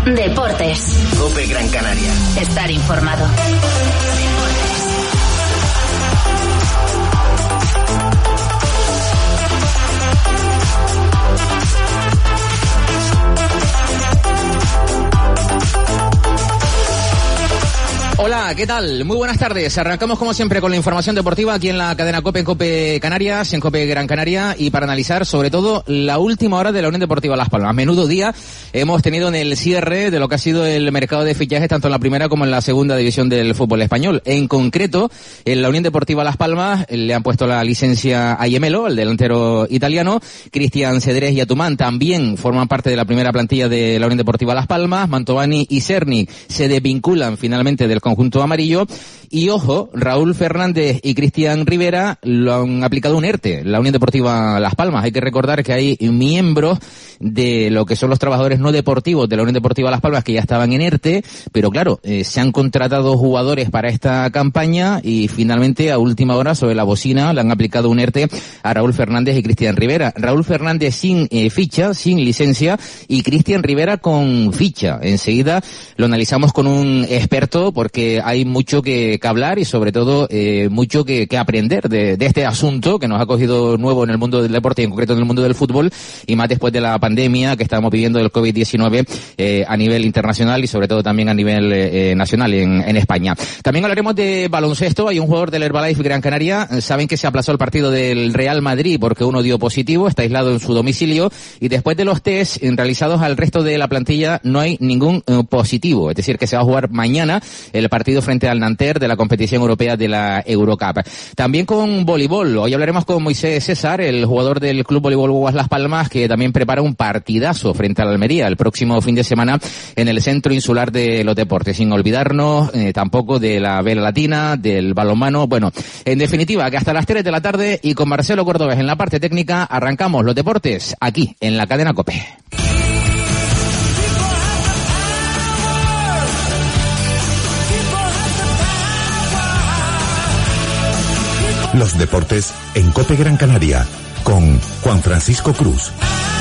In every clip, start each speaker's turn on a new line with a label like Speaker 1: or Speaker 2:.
Speaker 1: Deportes.
Speaker 2: COPE Gran Canaria.
Speaker 1: Estar informado.
Speaker 3: Hola, ¿qué tal? Muy buenas tardes. Arrancamos como siempre con la información deportiva aquí en la cadena COPE, en COPE Canarias, en COPE Gran Canaria, y para analizar sobre todo la última hora de la Unión Deportiva Las Palmas. Menudo día hemos tenido en el cierre de lo que ha sido el mercado de fichajes tanto en la primera como en la segunda división del fútbol español. En concreto, en la Unión Deportiva Las Palmas le han puesto la licencia a Yemelo, el delantero italiano. Cristian Cedrés y Atumán también forman parte de la primera plantilla de la Unión Deportiva Las Palmas. Mantovani y Cerny se desvinculan finalmente del conjunto amarillo. Y ojo, Raúl Fernández y Cristian Rivera lo han aplicado un ERTE, la Unión Deportiva Las Palmas. Hay que recordar que hay miembros de lo que son los trabajadores no deportivos de la Unión Deportiva Las Palmas que ya estaban en ERTE, pero claro, se han contratado jugadores para esta campaña y finalmente a última hora sobre la bocina le han aplicado un ERTE a Raúl Fernández y Cristian Rivera. Raúl Fernández sin ficha, sin licencia, y Cristian Rivera con ficha. Enseguida lo analizamos con un experto porque hay mucho que hablar y sobre todo mucho que aprender de este asunto que nos ha cogido nuevo en el mundo del deporte y en concreto en el mundo del fútbol, y más después de la pandemia que estamos viviendo del COVID-19 a nivel internacional y sobre todo también a nivel nacional en España. También hablaremos de baloncesto. Hay un jugador del Herbalife Gran Canaria. Saben que se aplazó el partido del Real Madrid porque uno dio positivo, está aislado en su domicilio, y después de los test realizados al resto de la plantilla no hay ningún positivo. Es decir, que se va a jugar mañana el partido frente al Nanterre de la competición europea de la Eurocup. También con voleibol. Hoy hablaremos con Moisés César, el jugador del Club Voleibol Guaguas Las Palmas, que también prepara un partidazo frente a la Almería el próximo fin de semana en el Centro Insular de los Deportes. Sin olvidarnos tampoco de la vela latina, del balonmano. Bueno, en definitiva, que hasta las 3 de la tarde y con Marcelo Cordobés en la parte técnica arrancamos los deportes aquí en la cadena COPE.
Speaker 4: Los deportes en COPE Gran Canaria con Juan Francisco Cruz.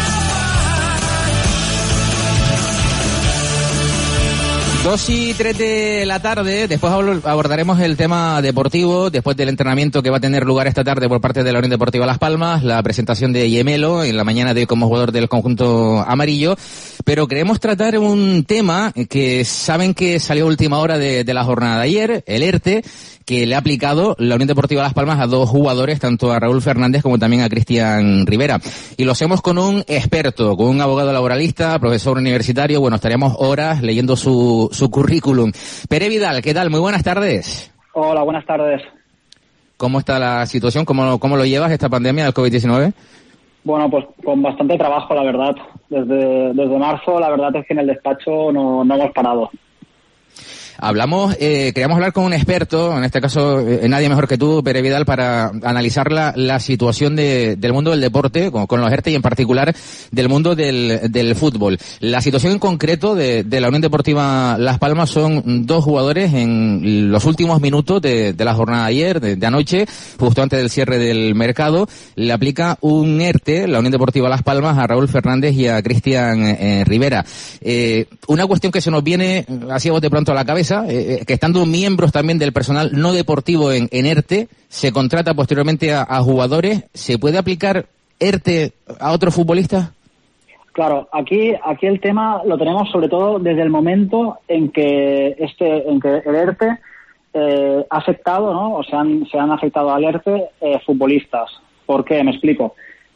Speaker 3: Dos y 3 de la tarde, después abordaremos el tema deportivo, después del entrenamiento que va a tener lugar esta tarde por parte de la Unión Deportiva Las Palmas, la presentación de Yemelo en la mañana de hoy como jugador del conjunto amarillo, pero queremos tratar un tema que saben que salió a última hora de la jornada de ayer, el ERTE, que le ha aplicado la Unión Deportiva Las Palmas a dos jugadores, tanto a Raúl Fernández como también a Cristian Rivera. Y lo hacemos con un experto, con un abogado laboralista, profesor universitario. Bueno, estaríamos horas leyendo su currículum. Pere Vidal, ¿qué tal? Muy buenas tardes.
Speaker 5: Hola, buenas tardes.
Speaker 3: ¿Cómo está la situación? ¿Cómo lo llevas esta pandemia del COVID-19?
Speaker 5: Bueno, pues con bastante trabajo, la verdad. Desde marzo, la verdad es que en el despacho no hemos parado.
Speaker 3: Queríamos hablar con un experto, en este caso nadie mejor que tú, Pere Vidal, para analizar la situación del mundo del deporte, con los ERTE y en particular del mundo del fútbol. La situación en concreto de la Unión Deportiva Las Palmas son dos jugadores en los últimos minutos de la jornada de ayer, de anoche, justo antes del cierre del mercado, le aplica un ERTE, la Unión Deportiva Las Palmas, a Raúl Fernández y a Cristian Rivera. Una cuestión que se nos viene así a bote pronto a la cabeza, que estando miembros también del personal no deportivo en ERTE, se contrata posteriormente a jugadores. ¿Se puede aplicar ERTE a otros futbolistas?
Speaker 5: Claro, aquí el tema lo tenemos sobre todo desde el momento en que el ERTE ha afectado, ¿no? O se han afectado al ERTE futbolistas. ¿Por qué? Me explico.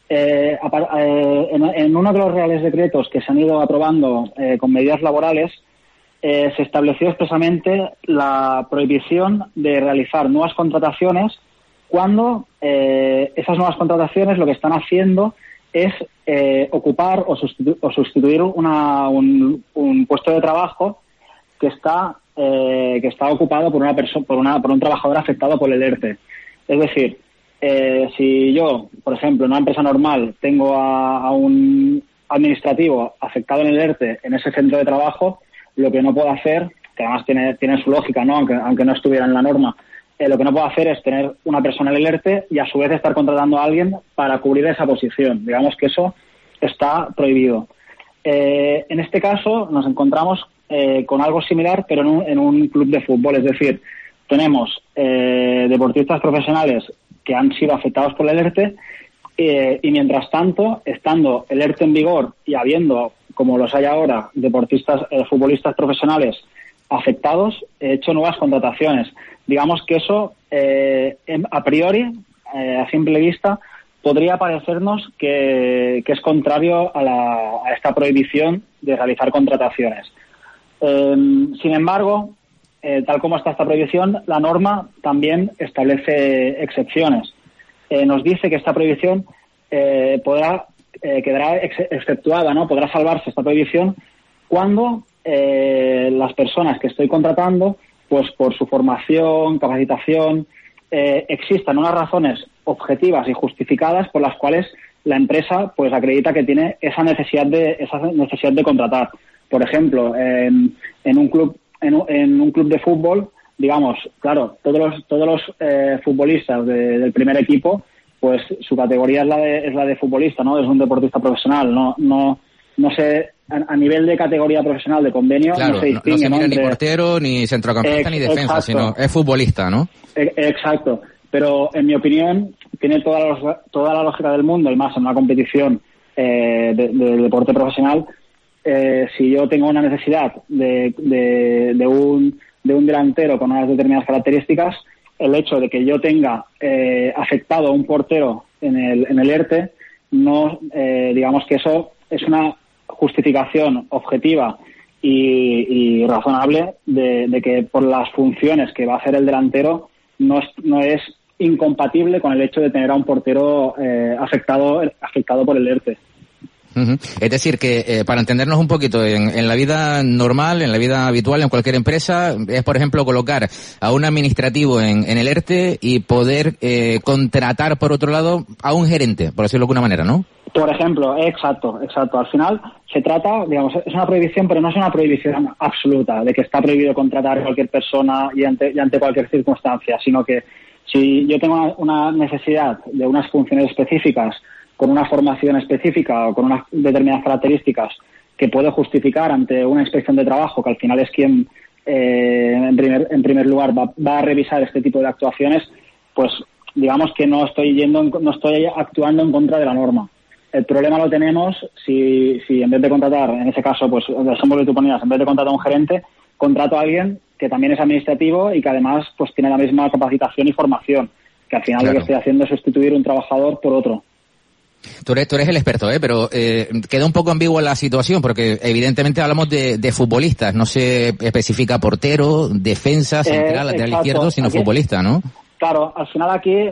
Speaker 5: En uno de los reales decretos que se han ido aprobando con medidas laborales, se estableció expresamente la prohibición de realizar nuevas contrataciones cuando esas nuevas contrataciones lo que están haciendo es ocupar o sustituir un puesto de trabajo que está ocupado por un trabajador afectado por el ERTE. Es decir, si yo, por ejemplo, en una empresa normal tengo a un administrativo afectado en el ERTE en ese centro de trabajo, lo que no puedo hacer, que además tiene su lógica, ¿no? Aunque no estuviera en la norma, lo que no puedo hacer es tener una persona en el ERTE y a su vez estar contratando a alguien para cubrir esa posición. Digamos que eso está prohibido. En este caso nos encontramos con algo similar, pero en un club de fútbol. Es decir, tenemos deportistas profesionales que han sido afectados por el ERTE y mientras tanto, estando el ERTE en vigor y habiendo, como los hay ahora, futbolistas profesionales afectados, he hecho nuevas contrataciones. Digamos que eso, a priori, a simple vista, podría parecernos que es contrario a esta prohibición de realizar contrataciones. Sin embargo, tal como está esta prohibición, la norma también establece excepciones. Nos dice que esta prohibición quedará exceptuada, ¿no? Podrá salvarse esta prohibición cuando las personas que estoy contratando, pues por su formación, capacitación, existan unas razones objetivas y justificadas por las cuales la empresa pues acredita que tiene esa necesidad de contratar. Por ejemplo, en un club de fútbol, digamos, claro, todos los futbolistas del primer equipo, pues su categoría es la de futbolista, ¿no? Es un deportista profesional, no sé, a nivel de categoría profesional de convenio,
Speaker 3: claro,
Speaker 5: no se distingue,
Speaker 3: no se mira ni portero, ni centrocampista, ni defensa,
Speaker 5: exacto,
Speaker 3: sino es futbolista, ¿no?
Speaker 5: Exacto, pero en mi opinión tiene toda la lógica del mundo, y más en una competición de deporte profesional. Si yo tengo una necesidad de un delantero con unas determinadas características, el hecho de que yo tenga afectado a un portero en el ERTE, no, digamos que eso es una justificación objetiva y razonable de que por las funciones que va a hacer el delantero no es incompatible con el hecho de tener a un portero afectado por el ERTE.
Speaker 3: Uh-huh. Es decir, que para entendernos un poquito, en la vida normal, en la vida habitual, en cualquier empresa, es por ejemplo colocar a un administrativo en el ERTE y poder contratar por otro lado a un gerente, por decirlo de alguna manera, ¿no?
Speaker 5: Por ejemplo, exacto. Al final se trata, digamos, es una prohibición, pero no es una prohibición absoluta de que está prohibido contratar a cualquier persona y ante cualquier circunstancia, sino que si yo tengo una necesidad de unas funciones específicas, con una formación específica o con unas determinadas características que puedo justificar ante una inspección de trabajo, que al final es quien en primer lugar va a revisar este tipo de actuaciones, pues digamos que no estoy actuando en contra de la norma. El problema lo tenemos si en vez de contratar, en ese caso, pues el ejemplo que tú ponías, en vez de contratar a un gerente, contrato a alguien que también es administrativo y que además pues tiene la misma capacitación y formación, que al final Lo que estoy haciendo es sustituir un trabajador por otro.
Speaker 3: Tú eres el experto, pero queda un poco ambigua la situación, porque evidentemente hablamos de futbolistas, no se especifica portero, defensa, central, lateral izquierdo, sino aquí, futbolista, ¿no?
Speaker 5: Claro, al final aquí,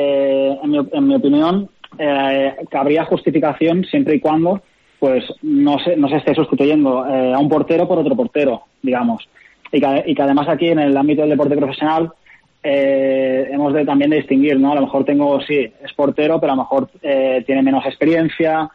Speaker 5: en mi opinión, cabría justificación siempre y cuando pues no se esté sustituyendo a un portero por otro portero, digamos. Y que además aquí, en el ámbito del deporte profesional, hemos también de distinguir, ¿no? A lo mejor es portero, pero a lo mejor tiene menos experiencia,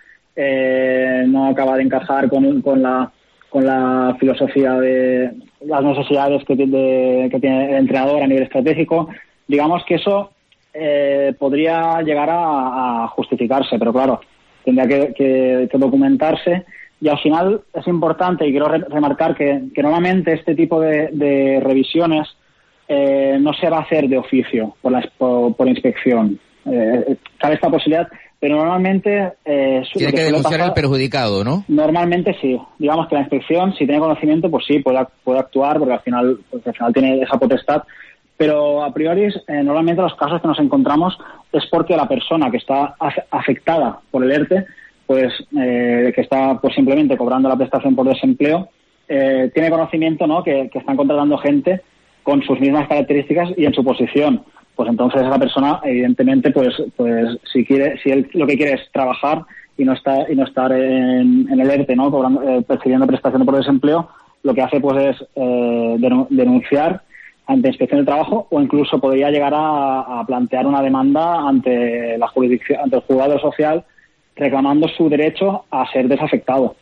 Speaker 5: no acaba de encajar con la filosofía de las necesidades que tiene el entrenador a nivel estratégico. Digamos que eso podría llegar a justificarse, pero claro, tendría que documentarse. Y al final es importante, y quiero remarcar que normalmente este tipo de revisiones no se va a hacer de oficio por inspección. Cabe esta posibilidad, pero normalmente
Speaker 3: tiene que denunciar al perjudicado, ¿no?
Speaker 5: Normalmente sí. Digamos que la inspección, si tiene conocimiento, pues sí, puede actuar, porque al final tiene esa potestad. Pero a priori, normalmente los casos que nos encontramos es porque la persona que está afectada por el ERTE, pues que está pues simplemente cobrando la prestación por desempleo, tiene conocimiento, ¿no? Que están contratando gente con sus mismas características y en su posición. Pues entonces esa persona, evidentemente, pues si él lo que quiere es trabajar y no estar en el ERTE, ¿no? Percibiendo prestación por desempleo, lo que hace pues es denunciar ante Inspección de Trabajo, o incluso podría llegar a plantear una demanda ante la jurisdicción, ante el juzgado social, reclamando su derecho a ser desafectado.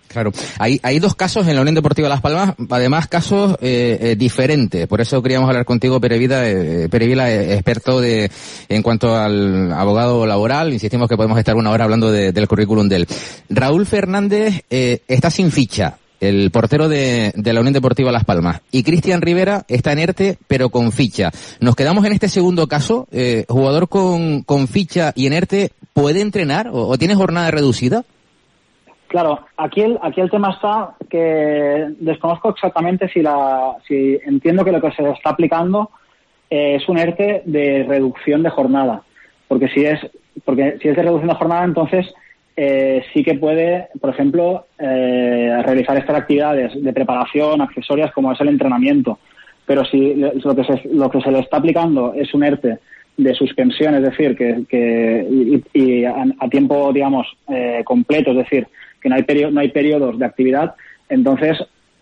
Speaker 3: Claro, hay dos casos en la Unión Deportiva Las Palmas, además casos diferentes. Por eso queríamos hablar contigo, Pere Vila, experto en cuanto al abogado laboral. Insistimos que podemos estar una hora hablando del currículum de él. Raúl Fernández está sin ficha, el portero de la Unión Deportiva Las Palmas, y Cristian Rivera está en ERTE, pero con ficha. Nos quedamos en este segundo caso. Jugador con ficha y en ERTE, ¿puede entrenar o tiene jornada reducida?
Speaker 5: Claro, aquí el tema está que desconozco exactamente si entiendo que lo que se está aplicando es un ERTE de reducción de jornada, porque si es de reducción de jornada, entonces sí que puede, por ejemplo, realizar estas actividades de preparación accesorias como es el entrenamiento. Pero si lo que se le está aplicando es un ERTE de suspensión, es decir, que a tiempo, digamos, completo, es decir, que no hay periodos de actividad, entonces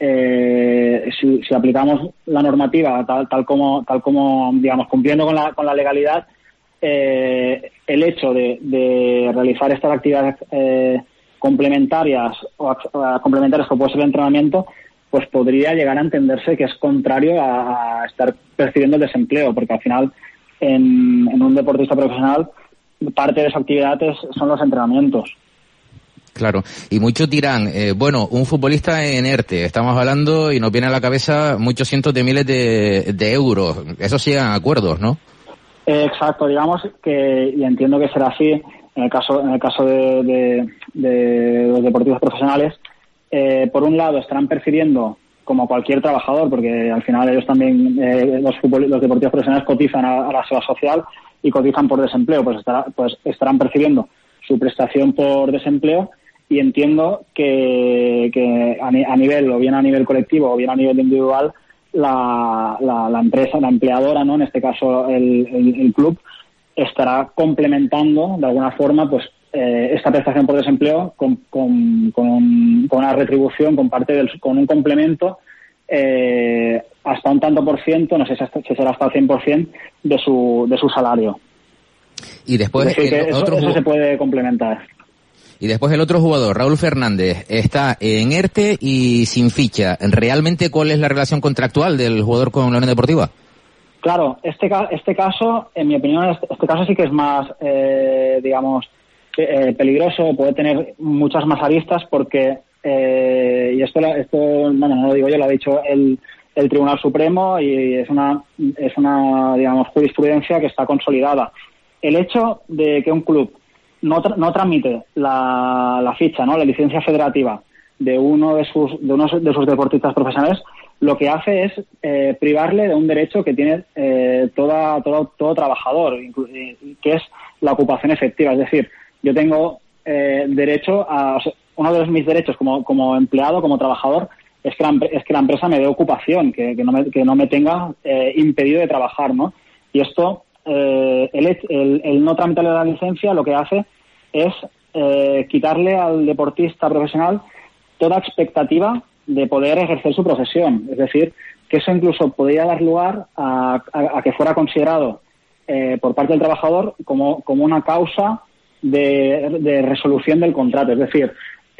Speaker 5: si aplicamos la normativa tal como digamos, cumpliendo con la legalidad, el hecho de realizar estas actividades complementarias o complementarias que puede ser el entrenamiento, pues podría llegar a entenderse que es contrario a estar percibiendo el desempleo, porque al final en un deportista profesional parte de su actividad son los entrenamientos.
Speaker 3: Claro, y muchos dirán, un futbolista en ERTE, estamos hablando y nos viene a la cabeza muchos cientos de miles de euros. Eso sí eran acuerdos, ¿no?
Speaker 5: Exacto, digamos que, y entiendo que será así, en el caso de los deportistas profesionales, por un lado estarán percibiendo como cualquier trabajador, porque al final ellos también, los deportistas profesionales cotizan a la seguridad social y cotizan por desempleo, pues estarán percibiendo su prestación por desempleo, y entiendo que a nivel, o bien a nivel colectivo o bien a nivel individual, la empresa, la empleadora, ¿no? En este caso el club, estará complementando de alguna forma pues esta prestación por desempleo con una retribución, con un complemento hasta un tanto por ciento, no sé si será hasta el 100% de su salario.
Speaker 3: Y después
Speaker 5: eso se puede complementar.
Speaker 3: Y después el otro jugador, Raúl Fernández, está en ERTE y sin ficha. ¿Realmente cuál es la relación contractual del jugador con la Unión Deportiva? Claro, este caso, en mi opinión, este caso sí que es más, peligroso, puede tener muchas más aristas porque, y esto no lo digo yo, lo ha dicho el Tribunal Supremo, y es una digamos, jurisprudencia que está consolidada. El hecho de que un club no tramite la ficha, ¿no?, la licencia federativa de uno de sus deportistas profesionales, lo que hace es privarle de un derecho que tiene todo trabajador, que es la ocupación efectiva. Es decir, yo tengo derecho a, o sea, uno de mis derechos como empleado, como trabajador, es que la empresa me dé ocupación, que no me tenga impedido de trabajar, ¿no? Y esto, el no tramitarle la licencia, lo que hace es quitarle al deportista profesional toda expectativa de poder ejercer su profesión. Es decir, que eso incluso podría dar lugar a que fuera considerado por parte del trabajador como una causa de resolución del contrato. Es decir,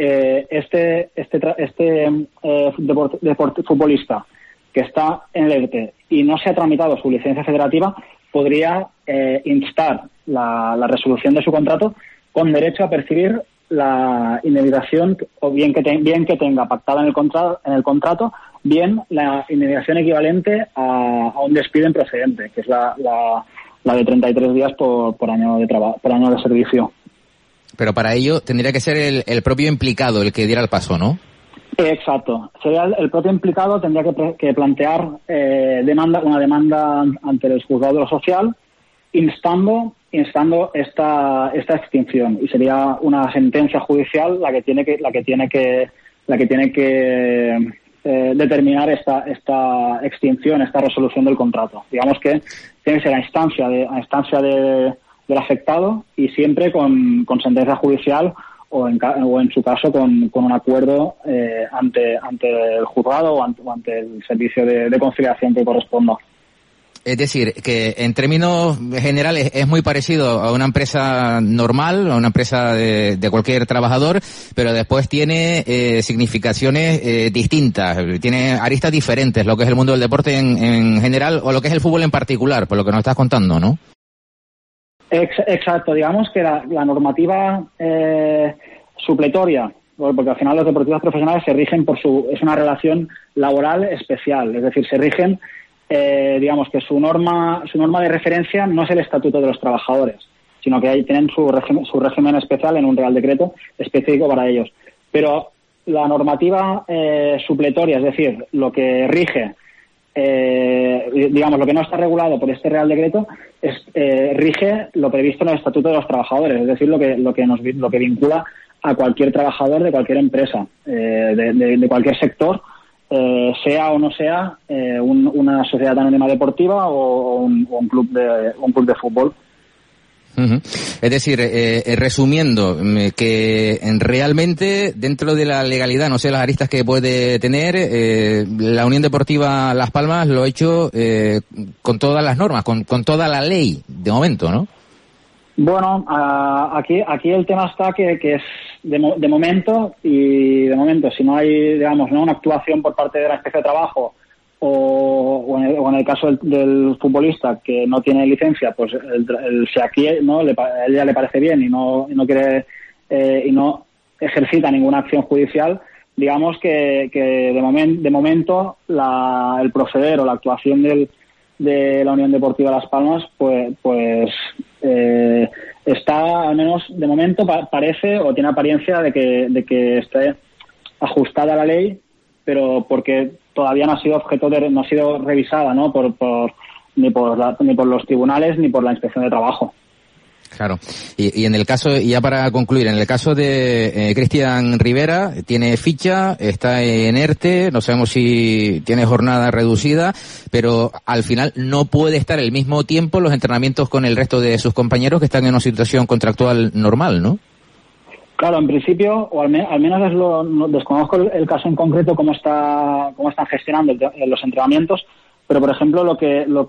Speaker 3: futbolista que está en el ERTE y no se ha tramitado su licencia federativa podría instar la resolución de su contrato con derecho a percibir la indemnización, o bien que tenga pactada en el contrato, bien la indemnización equivalente a un despido improcedente, que es la de 33 días por año de servicio. Pero para ello tendría que ser el propio implicado el que diera el paso, ¿no? Exacto. Sería el propio implicado, tendría que plantear una demanda ante el juzgado de lo social, instando esta extinción, y sería una sentencia judicial la que tiene que determinar esta extinción, esta resolución del contrato. Digamos que tiene que ser a instancia del afectado, y siempre con sentencia judicial o en su caso con un acuerdo ante el juzgado o ante el servicio de conciliación que corresponda. Es decir, que en términos generales es muy parecido a una empresa normal, a una empresa de cualquier trabajador, pero después tiene significaciones distintas, tiene aristas diferentes, lo que es el mundo del deporte en general o lo que es el fútbol en particular, por lo que nos estás contando, ¿no?
Speaker 5: Exacto, digamos que la normativa supletoria, porque al final los deportistas profesionales se rigen es una relación laboral especial, es decir, se rigen digamos que su norma de referencia no es el Estatuto de los Trabajadores, sino que ahí tienen su régimen especial en un Real Decreto específico para ellos. Pero la normativa supletoria, es decir, lo que rige, digamos, lo que no está regulado por este Real Decreto, rige lo previsto en el Estatuto de los Trabajadores, es decir, lo que vincula a cualquier trabajador de cualquier empresa, de cualquier sector, sea o no sea una sociedad anónima deportiva o un club de fútbol.
Speaker 3: Uh-huh. Es decir, resumiendo, que realmente dentro de la legalidad, no sé las aristas que puede tener, la Unión Deportiva Las Palmas lo ha hecho con todas las normas, con toda la ley, de momento, ¿no?
Speaker 5: Bueno, aquí el tema está que es de momento, si no hay, digamos, ¿no?, una actuación por parte de la inspección de trabajo o en el caso del futbolista que no tiene licencia, pues si aquí no a él ya le parece bien y no quiere y no ejercita ninguna acción judicial, digamos que de momento el proceder o la actuación de la Unión Deportiva Las Palmas pues está, al menos de momento, parece o tiene apariencia de que esté ajustada a la ley, pero porque todavía no ha sido no ha sido revisada, ¿no?, ni por los tribunales ni por la Inspección de Trabajo.
Speaker 3: Claro. Y en el caso, y ya para concluir, en el caso de Cristian Rivera, tiene ficha, está en ERTE, no sabemos si tiene jornada reducida, pero al final no puede estar el mismo tiempo en los entrenamientos con el resto de sus compañeros que están en una situación contractual normal, ¿no?
Speaker 5: Claro, en principio, o al menos desconozco el caso en concreto, cómo están gestionando los entrenamientos, pero por ejemplo lo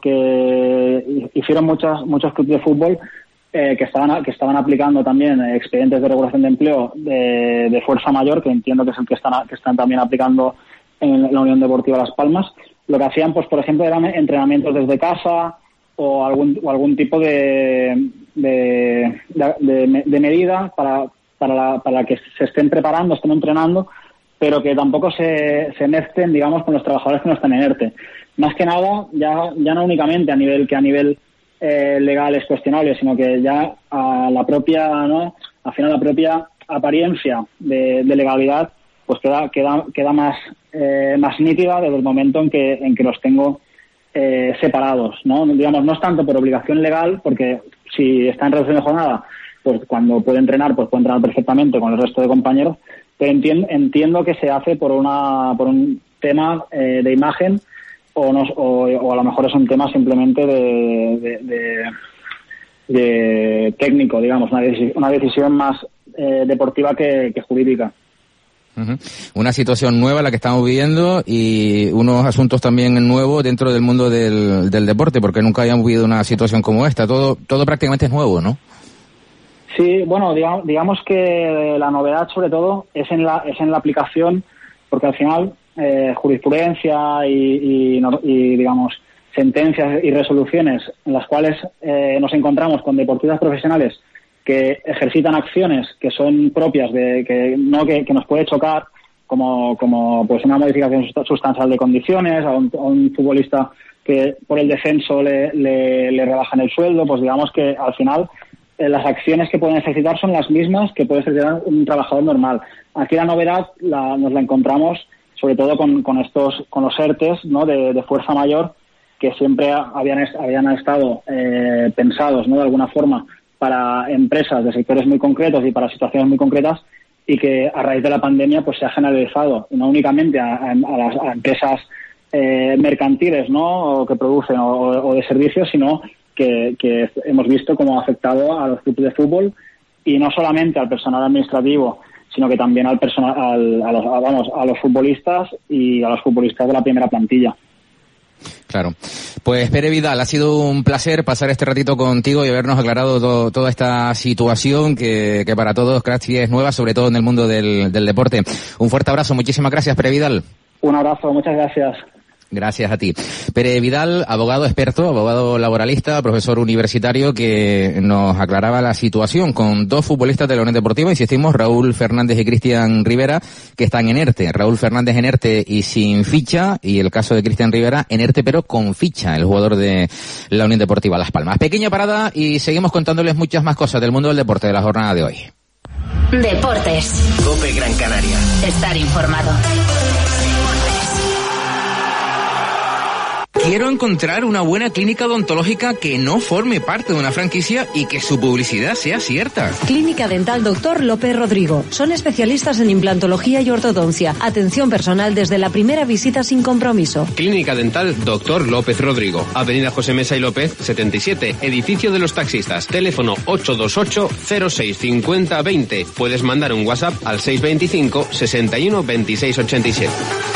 Speaker 5: que hicieron muchos clubes de fútbol que estaban aplicando también expedientes de regulación de empleo de fuerza mayor, que entiendo que es el que están también aplicando en la Unión Deportiva Las Palmas. Lo que hacían, pues por ejemplo, eran entrenamientos desde casa o algún tipo de medida para que se estén preparando, estén entrenando, pero que tampoco se mezclen, digamos, con los trabajadores que no están en ERTE. Más que nada, ya no únicamente a nivel legal es cuestionable, sino que ya a la propia, ¿no?, al final la propia apariencia de legalidad pues queda más nítida desde el momento en que los tengo separados, ¿no? Digamos, no es tanto por obligación legal, porque si está en reducción de jornada, pues cuando puede entrenar, pues puede entrenar perfectamente con el resto de compañeros, pero entiendo que se hace por un tema de imagen, o a lo mejor es un tema simplemente de técnico, digamos, una decisión más deportiva que jurídica.
Speaker 3: Uh-huh. Una situación nueva la que estamos viviendo y unos asuntos también nuevos dentro del mundo del deporte, porque nunca habíamos vivido una situación como esta. Todo prácticamente es nuevo, ¿no?
Speaker 5: Sí, bueno, digamos que la novedad sobre todo es en la aplicación, porque al final jurisprudencia y digamos sentencias y resoluciones en las cuales nos encontramos con deportistas profesionales que ejercitan acciones que son propias que nos puede chocar, como pues una modificación sustancial de condiciones a un futbolista que por el descenso le rebajan el sueldo, pues digamos que al final las acciones que pueden ejercitar son las mismas que puede ejercitar un trabajador normal. Aquí la novedad nos la encontramos sobre todo con los ERTES, ¿no?, de fuerza mayor, que siempre habían estado pensados, ¿no?, de alguna forma para empresas de sectores muy concretos y para situaciones muy concretas, y que a raíz de la pandemia pues se ha generalizado, no únicamente a empresas mercantiles, ¿no?, o que producen o de servicios, sino que hemos visto cómo ha afectado a los clubes de fútbol, y no solamente al personal administrativo, sino que también al personal, a los futbolistas y a los futbolistas de la primera plantilla.
Speaker 3: Claro. Pues Pere Vidal, ha sido un placer pasar este ratito contigo y habernos aclarado toda esta situación que para todos casi es nueva, sobre todo en el mundo del deporte. Un fuerte abrazo, muchísimas gracias, Pere Vidal.
Speaker 5: Un abrazo, muchas gracias.
Speaker 3: Gracias a ti. Pere Vidal, abogado experto, abogado laboralista, profesor universitario, que nos aclaraba la situación con dos futbolistas de la Unión Deportiva, insistimos, Raúl Fernández y Cristian Rivera, que están en ERTE. Raúl Fernández en ERTE y sin ficha, y el caso de Cristian Rivera en ERTE pero con ficha, el jugador de la Unión Deportiva Las Palmas. Pequeña parada y seguimos contándoles muchas más cosas del mundo del deporte de la jornada de hoy.
Speaker 1: Deportes.
Speaker 2: COPE Gran Canaria.
Speaker 1: Estar informado.
Speaker 3: Quiero encontrar una buena clínica odontológica que no forme parte de una franquicia y que su publicidad sea cierta.
Speaker 6: Clínica Dental Dr. López Rodrigo. Son especialistas en implantología y ortodoncia. Atención personal desde la primera visita sin compromiso.
Speaker 7: Clínica Dental Dr. López Rodrigo. Avenida José Mesa y López, 77. Edificio de los Taxistas. Teléfono 828-0650-20. Puedes mandar un WhatsApp al 625 61 26 87.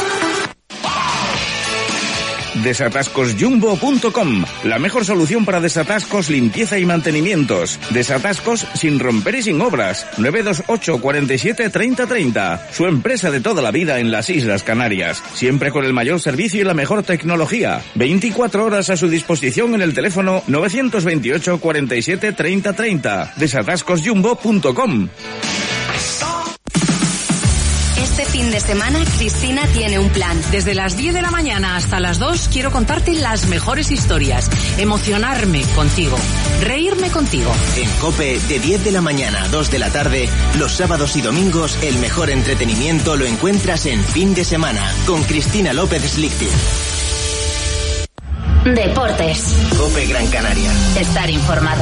Speaker 8: Desatascosjumbo.com, la mejor solución para desatascos, limpieza y mantenimientos. Desatascos sin romper y sin obras. 928 47 30 30. Su empresa de toda la vida en las Islas Canarias. Siempre con el mayor servicio y la mejor tecnología. 24 horas a su disposición en el teléfono 928 47 30 30. Desatascosjumbo.com.
Speaker 9: Este fin de semana Cristina tiene un plan.
Speaker 10: Desde las 10 de la mañana hasta las 2 quiero contarte las mejores historias, emocionarme contigo, reírme contigo.
Speaker 2: En COPE, de 10 de la mañana a 2 de la tarde, los sábados y domingos, el mejor entretenimiento lo encuentras en Fin de Semana, con Cristina López Slichting.
Speaker 1: Deportes.
Speaker 2: COPE Gran Canaria.
Speaker 1: Estar informado.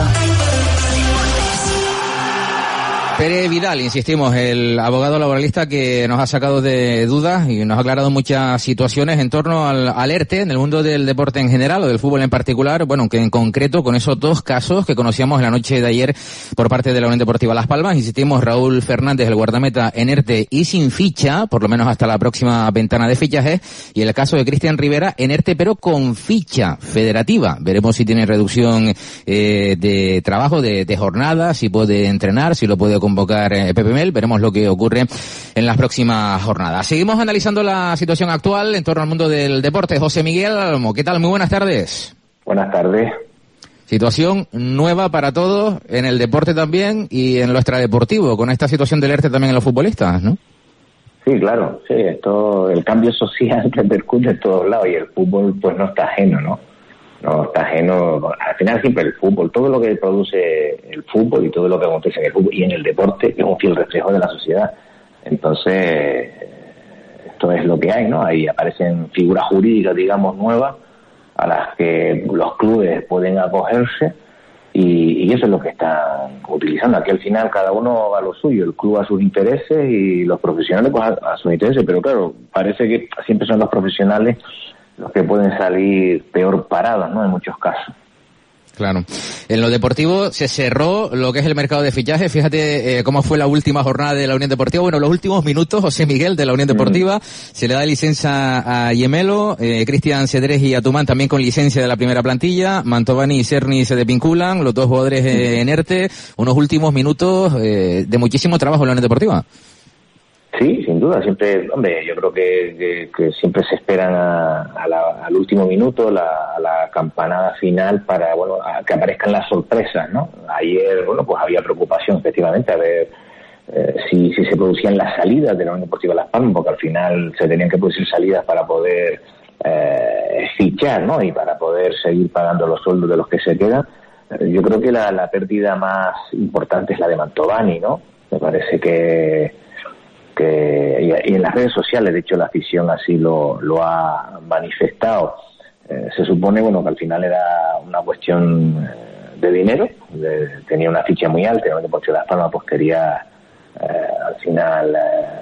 Speaker 3: Pere Vidal, insistimos, el abogado laboralista que nos ha sacado de dudas y nos ha aclarado muchas situaciones en torno al ERTE en el mundo del deporte en general o del fútbol en particular, bueno, que en concreto con esos dos casos que conocíamos en la noche de ayer por parte de la Unión Deportiva Las Palmas, insistimos, Raúl Fernández, el guardameta en ERTE y sin ficha, por lo menos hasta la próxima ventana de fichajes, y el caso de Cristian Rivera en ERTE pero con ficha federativa. Veremos si tiene reducción de trabajo, de jornada, si puede entrenar, si lo puede convocar Pepe Mel, veremos lo que ocurre en las próximas jornadas. Seguimos analizando la situación actual en torno al mundo del deporte. José Miguel Almo, ¿qué tal? Muy buenas tardes.
Speaker 11: Buenas tardes.
Speaker 3: Situación nueva para todos, en el deporte también y en lo extradeportivo, con esta situación del ERTE también en los futbolistas, ¿no?
Speaker 11: Sí, claro, sí, el cambio social repercute en todos lados y el fútbol pues no está ajeno, ¿no? No está ajeno, al final siempre el fútbol, todo lo que produce el fútbol y todo lo que acontece en el fútbol y en el deporte es un fiel reflejo de la sociedad. Entonces, esto es lo que hay, ¿no? Ahí aparecen figuras jurídicas, digamos, nuevas a las que los clubes pueden acogerse y eso es lo que están utilizando. Aquí al final cada uno va a lo suyo, el club a sus intereses y los profesionales pues a sus intereses, pero claro, parece que siempre son los profesionales los que pueden salir peor parados, ¿no? En muchos casos.
Speaker 3: Claro. En lo deportivo se cerró lo que es el mercado de fichajes. Fíjate cómo fue la última jornada de la Unión Deportiva. Bueno, los últimos minutos, José Miguel de la Unión Deportiva, se le da licencia a Yemelo, Cristian Cedrés y Atumán también con licencia de la primera plantilla, Mantovani y Cerny se desvinculan, los dos jugadores en ERTE, unos últimos minutos de muchísimo trabajo en la Unión Deportiva.
Speaker 11: Sí, sin duda, siempre, hombre, yo creo que siempre se esperan al último minuto, a la campanada final para, bueno, a que aparezcan las sorpresas, ¿no? Ayer, bueno, pues había preocupación, efectivamente, a ver si se producían las salidas de la Unión Deportiva Las Palmas, porque al final se tenían que producir salidas para poder fichar, ¿no? Y para poder seguir pagando los sueldos de los que se quedan. Yo creo que la pérdida más importante es la de Mantovani, ¿no? Me parece que y en las redes sociales, de hecho la afición así lo ha manifestado. Se supone, bueno, que al final era una cuestión de dinero, tenía una ficha muy alta, y por Las Palmas pues quería al final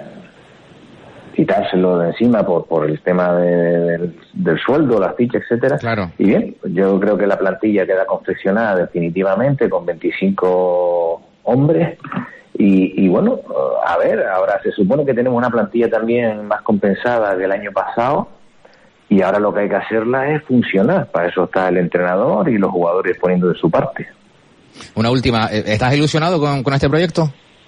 Speaker 11: quitárselo de encima por el tema del sueldo, la ficha, etcétera.
Speaker 3: Claro.
Speaker 11: Y bien, yo creo que la plantilla queda confeccionada definitivamente con 25 hombres. Y bueno, a ver, ahora se supone que tenemos una plantilla también más compensada que el año pasado y ahora lo que hay que hacerla es funcionar. Para eso está el entrenador y los jugadores poniendo de su parte.
Speaker 3: Una última, ¿estás ilusionado con este proyecto?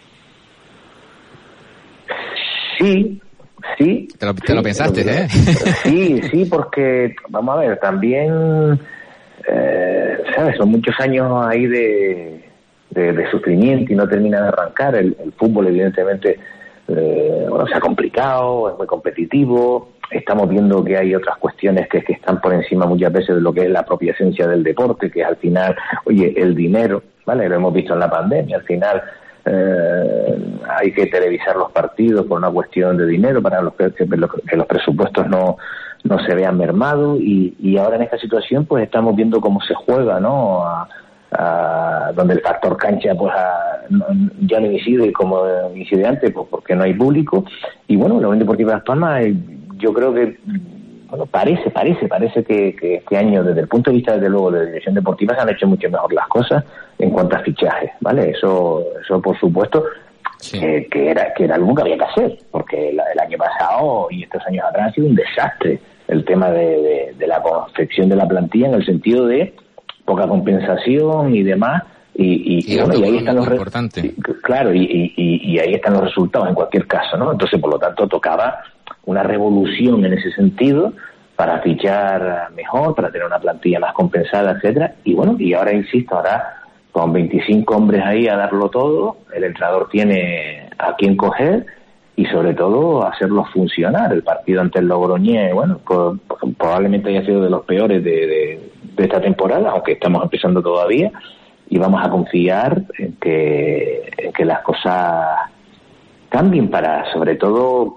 Speaker 11: Sí.
Speaker 3: Te lo pensaste, ¿eh?
Speaker 11: Sí, porque, vamos a ver, también, ¿sabes? Son muchos años ahí de sufrimiento y no termina de arrancar. El fútbol, evidentemente, se ha complicado, es muy competitivo. Estamos viendo que hay otras cuestiones que están por encima muchas veces de lo que es la propia esencia del deporte, que es al final, el dinero, ¿vale? Lo hemos visto en la pandemia, al final hay que televisar los partidos por una cuestión de dinero para que los presupuestos no se vean mermados, y ahora en esta situación pues estamos viendo cómo se juega, ¿no? Donde el factor cancha pues ya no incide como incide antes, pues porque no hay público. Y bueno, la Unión Deportiva Las Palmas, yo creo que parece que este año, desde el punto de vista, desde luego, de la dirección deportiva, se han hecho mucho mejor las cosas en cuanto a fichajes, ¿vale? Eso por supuesto, sí. que era algo que había que hacer, porque el año pasado y estos años atrás ha sido un desastre el tema de la confección de la plantilla, en el sentido de poca compensación y demás, y ahí están los claro, y ahí están los resultados en cualquier caso, ¿no? Entonces, por lo tanto, tocaba una revolución en ese sentido para fichar mejor, para tener una plantilla más compensada, etcétera. Y bueno, y ahora insisto, ahora con 25 hombres ahí a darlo todo, el entrenador tiene a quién coger y sobre todo hacerlos funcionar. El partido ante el Logroñés, bueno, probablemente haya sido de los peores de esta temporada, aunque estamos empezando todavía, y vamos a confiar en que las cosas cambien para, sobre todo,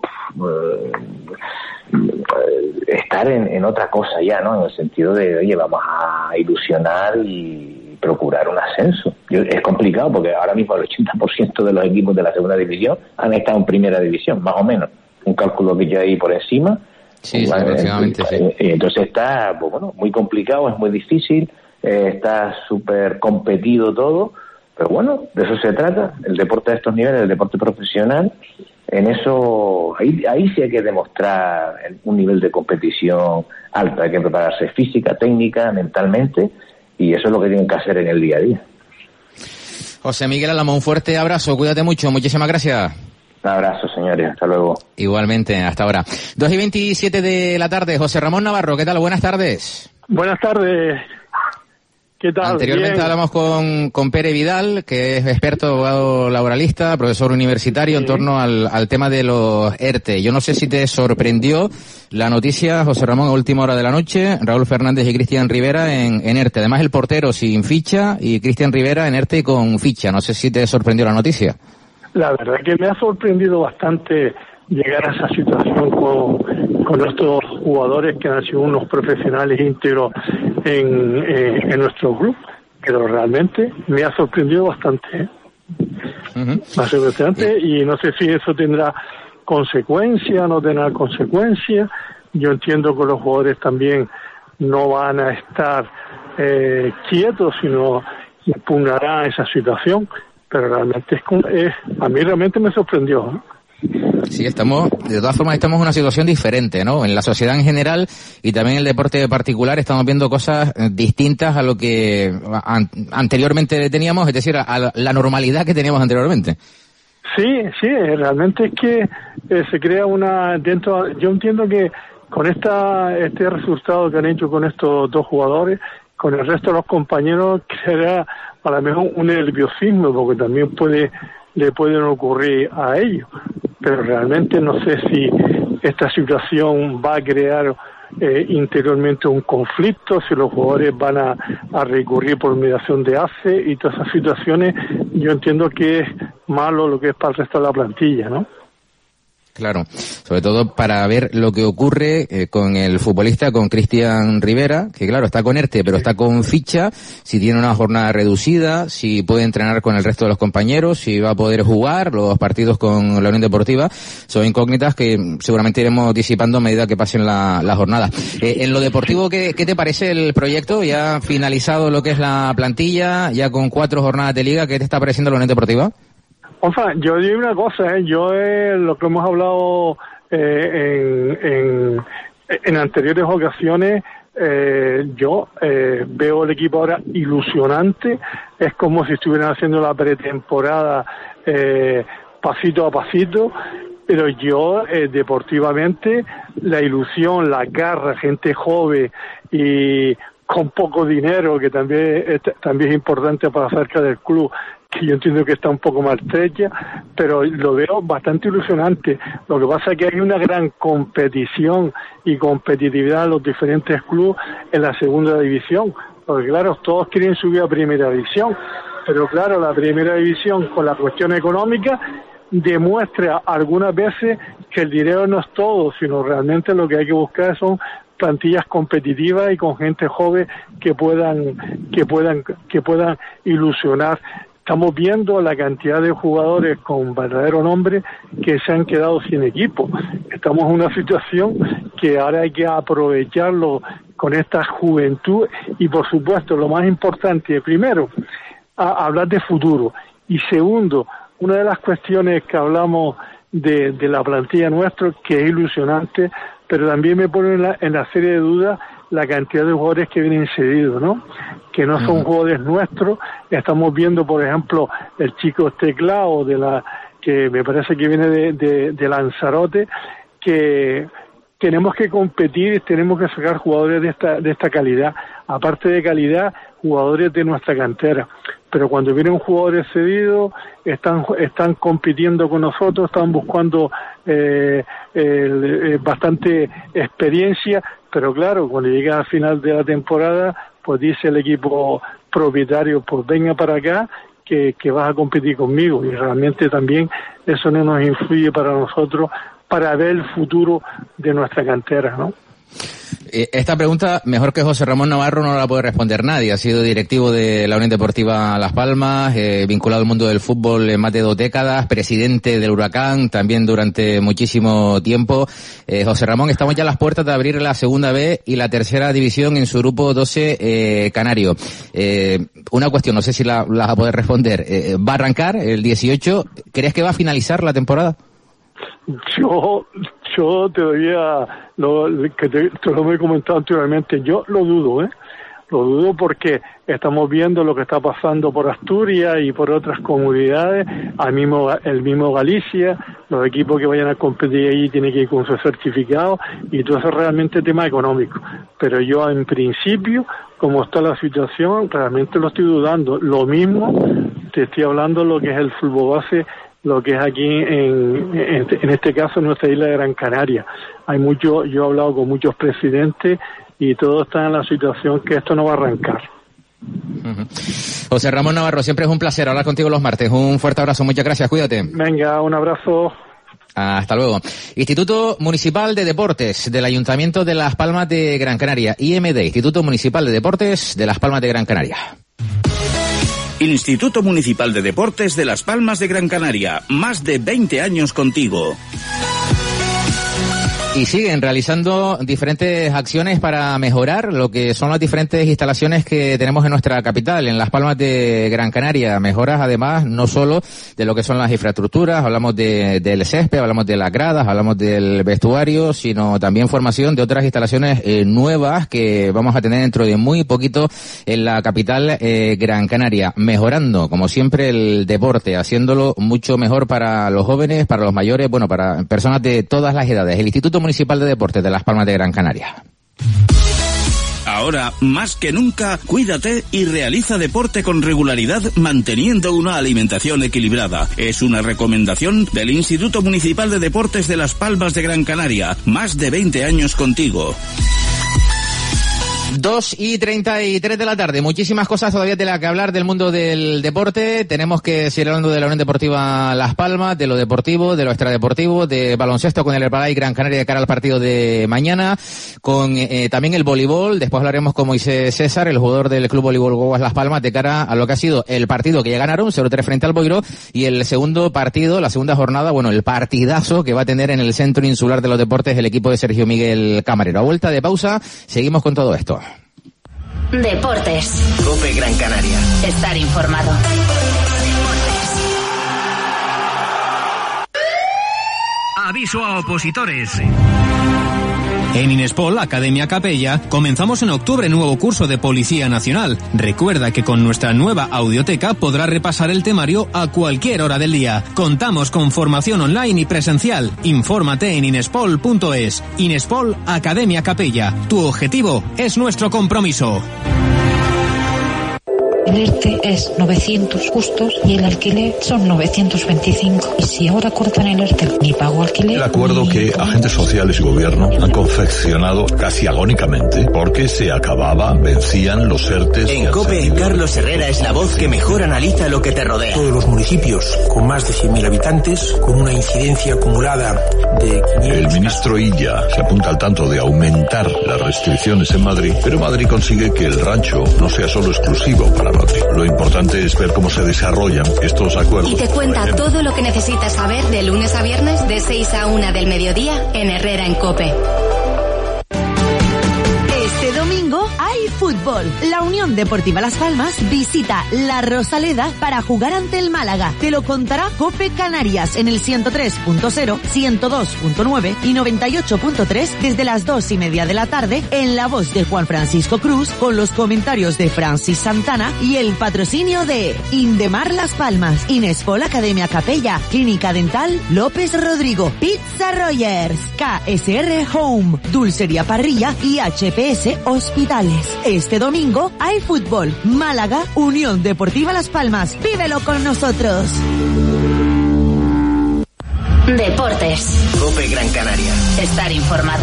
Speaker 11: estar en otra cosa ya, ¿no? En el sentido de, oye, vamos a ilusionar y procurar un ascenso. Es complicado porque ahora mismo el 80% de los equipos de la segunda división han estado en primera división, más o menos. Un cálculo que yo ahí por encima.
Speaker 3: Sí, efectivamente, sí.
Speaker 11: Entonces está, pues bueno, muy complicado, es muy difícil, está súper competido todo, pero bueno, de eso se trata, el deporte de estos niveles, el deporte profesional. En eso, ahí sí hay que demostrar un nivel de competición alto, hay que prepararse física, técnica, mentalmente, y eso es lo que tienen que hacer en el día a día.
Speaker 3: José Miguel Álamo, un fuerte abrazo, cuídate mucho, muchísimas gracias.
Speaker 11: Un abrazo, señores, hasta luego.
Speaker 3: Igualmente, hasta ahora. 2:27 de la tarde, José Ramón Navarro, ¿qué tal? Buenas tardes.
Speaker 12: Buenas tardes. ¿Qué tal?
Speaker 3: Anteriormente
Speaker 12: Bien.
Speaker 3: hablamos con Pere Vidal, que es experto, abogado laboralista, profesor universitario, sí, en torno al tema de los ERTE. Yo no sé si te sorprendió la noticia, José Ramón, a última hora de la noche, Raúl Fernández y Cristian Rivera en ERTE. Además, el portero sin ficha y Cristian Rivera en ERTE con ficha. No sé si te sorprendió la noticia. La
Speaker 12: verdad es que me ha sorprendido bastante llegar a esa situación con estos jugadores que han sido unos profesionales íntegros en nuestro club, pero realmente me ha sorprendido bastante. Me ha sorprendido bastante, y no sé si eso tendrá consecuencia, no tendrá consecuencia. Yo entiendo que los jugadores también no van a estar quietos, sino impugnarán esa situación, pero realmente a mí realmente me sorprendió, ¿no?
Speaker 3: Sí, de todas formas estamos en una situación diferente, ¿no? En la sociedad en general y también en el deporte particular estamos viendo cosas distintas a lo que anteriormente teníamos, es decir, a la normalidad que teníamos anteriormente.
Speaker 12: Sí, realmente es que se crea yo entiendo que con este resultado que han hecho con estos dos jugadores, con el resto de los compañeros, crea a lo mejor un nerviosismo, porque también le pueden ocurrir a ellos, pero realmente no sé si esta situación va a crear interiormente un conflicto, si los jugadores van a recurrir por mediación de ACE y todas esas situaciones. Yo entiendo que es malo lo que es para el resto de la plantilla, ¿no?
Speaker 3: Claro, sobre todo para ver lo que ocurre con el futbolista, con Cristian Rivera, que claro, está con ERTE, pero está con ficha, si tiene una jornada reducida, si puede entrenar con el resto de los compañeros, si va a poder jugar los partidos con la Unión Deportiva. Son incógnitas que seguramente iremos disipando a medida que pasen la jornada. En lo deportivo, ¿qué te parece el proyecto? Ya finalizado lo que es la plantilla, ya con 4 jornadas de liga, ¿qué te está pareciendo la Unión Deportiva?
Speaker 12: Yo digo una cosa, lo que hemos hablado en en anteriores ocasiones yo veo el equipo ahora ilusionante, es como si estuvieran haciendo la pretemporada pasito a pasito, pero yo deportivamente la ilusión, la garra, gente joven y con poco dinero, que también es importante para cerca del club, que yo entiendo que está un poco más estrecha, pero lo veo bastante ilusionante. Lo que pasa es que hay una gran competición y competitividad en los diferentes clubes en la segunda división, porque claro, todos quieren subir a primera división, pero claro, la primera división con la cuestión económica demuestra algunas veces que el dinero no es todo, sino realmente lo que hay que buscar son plantillas competitivas y con gente joven que puedan ilusionar. Estamos viendo la cantidad de jugadores con verdadero nombre que se han quedado sin equipo. Estamos en una situación que ahora hay que aprovecharlo con esta juventud y, por supuesto, lo más importante, primero, hablar de futuro. Y segundo, una de las cuestiones que hablamos de la plantilla nuestra, que es ilusionante, pero también me pone en la serie de dudas la cantidad de jugadores que vienen cedidos, ¿no? Que no son jugadores nuestros. Estamos viendo, por ejemplo, el chico Teclado que me parece que viene de Lanzarote, que tenemos que competir, tenemos que sacar jugadores de esta calidad. Aparte de calidad, jugadores de nuestra cantera. Pero cuando vienen jugadores cedidos, están compitiendo con nosotros, están buscando bastante experiencia, pero claro, cuando llega al final de la temporada, pues dice el equipo propietario, pues venga para acá, que vas a competir conmigo, y realmente también eso no nos influye para nosotros para ver el futuro de nuestra cantera, ¿no?
Speaker 3: Esta pregunta, mejor que José Ramón Navarro, no la puede responder nadie. Ha sido directivo de la Unión Deportiva Las Palmas, vinculado al mundo del fútbol en más de 2 décadas, presidente del Huracán también durante muchísimo tiempo. José Ramón, estamos ya a las puertas de abrir la segunda B y la tercera división en su grupo 12 canario. Una cuestión, no sé si la vas a poder responder. ¿Va a arrancar el 18? ¿Crees que va a finalizar la temporada?
Speaker 12: Yo te diría te lo he comentado anteriormente, yo lo dudo, Lo dudo porque estamos viendo lo que está pasando por Asturias y por otras comunidades, el mismo Galicia, los equipos que vayan a competir ahí tienen que ir con su certificado y todo eso es realmente tema económico. Pero yo en principio, como está la situación, realmente lo estoy dudando. Lo mismo te estoy hablando lo que es el fútbol base, lo que es aquí en este caso en nuestra isla de Gran Canaria. Yo he hablado con muchos presidentes y todos están en la situación que esto no va a arrancar.
Speaker 3: José Ramón Navarro, siempre es un placer hablar contigo los martes. Un fuerte abrazo, muchas gracias, cuídate.
Speaker 12: Venga, un abrazo.
Speaker 3: Hasta luego. Instituto Municipal de Deportes del Ayuntamiento de Las Palmas de Gran Canaria, IMD, Instituto Municipal de Deportes de Las Palmas de Gran Canaria.
Speaker 8: Instituto Municipal de Deportes de Las Palmas de Gran Canaria, más de 20 años contigo.
Speaker 3: Y siguen realizando diferentes acciones para mejorar lo que son las diferentes instalaciones que tenemos en nuestra capital, en Las Palmas de Gran Canaria. Mejoras además no solo de lo que son las infraestructuras, hablamos del césped, hablamos de las gradas, hablamos del vestuario, sino también formación de otras instalaciones nuevas que vamos a tener dentro de muy poquito en la capital Gran Canaria. Mejorando, como siempre, el deporte, haciéndolo mucho mejor para los jóvenes, para los mayores, bueno, para personas de todas las edades. El Instituto Municipal de Deportes de Las Palmas de Gran Canaria.
Speaker 8: Ahora, más que nunca, cuídate y realiza deporte con regularidad manteniendo una alimentación equilibrada. Es una recomendación del Instituto Municipal de Deportes de Las Palmas de Gran Canaria. Más de 20 años contigo.
Speaker 3: 2:33 de la tarde. Muchísimas cosas todavía de las que hablar del mundo del deporte. Tenemos que seguir hablando de la Unión Deportiva Las Palmas, de lo deportivo, de lo extradeportivo, de baloncesto con el Herbalife Gran Canaria de cara al partido de mañana, con también el voleibol. Después hablaremos con Moisés César, el jugador del Club Voleibol Guaguas Las Palmas, de cara a lo que ha sido el partido que ya ganaron, 0-3 frente al Boiro, y el segundo partido, la segunda jornada, bueno, el partidazo que va a tener en el Centro Insular de los Deportes el equipo de Sergio Miguel Camarero. A vuelta de pausa, seguimos con todo esto.
Speaker 1: Deportes.
Speaker 2: COPE Gran Canaria.
Speaker 1: Estar informado.
Speaker 13: Aviso a opositores. En Inespol, Academia Capella, comenzamos en octubre nuevo curso de Policía Nacional. Recuerda que con nuestra nueva audioteca podrás repasar el temario a cualquier hora del día. Contamos con formación online y presencial. Infórmate en inespol.es. Inespol, Academia Capella. Tu objetivo es nuestro compromiso.
Speaker 14: El ERTE es 900 justos y el alquiler son 925. Y si ahora cortan el ERTE, ni pago alquiler.
Speaker 15: El acuerdo que agentes sociales y gobierno han confeccionado casi agónicamente porque se vencían los ERTEs.
Speaker 2: En COPE, Carlos Herrera es la voz que mejor analiza lo que te rodea.
Speaker 16: Todos los municipios con más de 100.000 habitantes, con una incidencia acumulada de 500...
Speaker 15: El ministro Illa se apunta al tanto de aumentar las restricciones en Madrid, pero Madrid consigue que el rancho no sea solo exclusivo para Madrid. Lo importante es ver cómo se desarrollan estos acuerdos.
Speaker 9: Y te cuenta todo lo que necesitas saber de lunes a viernes de 6 a 1 del mediodía en Herrera en COPE.
Speaker 17: Este domingo hay fútbol. La Unión Deportiva Las Palmas visita La Rosaleda para jugar ante el Málaga. Te lo contará COPE Canarias en el 103.0, 102.9 y 98.3 desde las 2:30 de la tarde en la voz de Juan Francisco Cruz, con los comentarios de Francis Santana y el patrocinio de Indemar Las Palmas, Inespol Academia Capella, Clínica Dental López Rodrigo, Pizza Rogers, KSR Home, Dulcería Parrilla y HPS Hospitales. Este domingo hay fútbol. Málaga, Unión Deportiva Las Palmas. Vívelo con nosotros.
Speaker 1: Deportes.
Speaker 2: COPE Gran Canaria.
Speaker 1: Estar informado.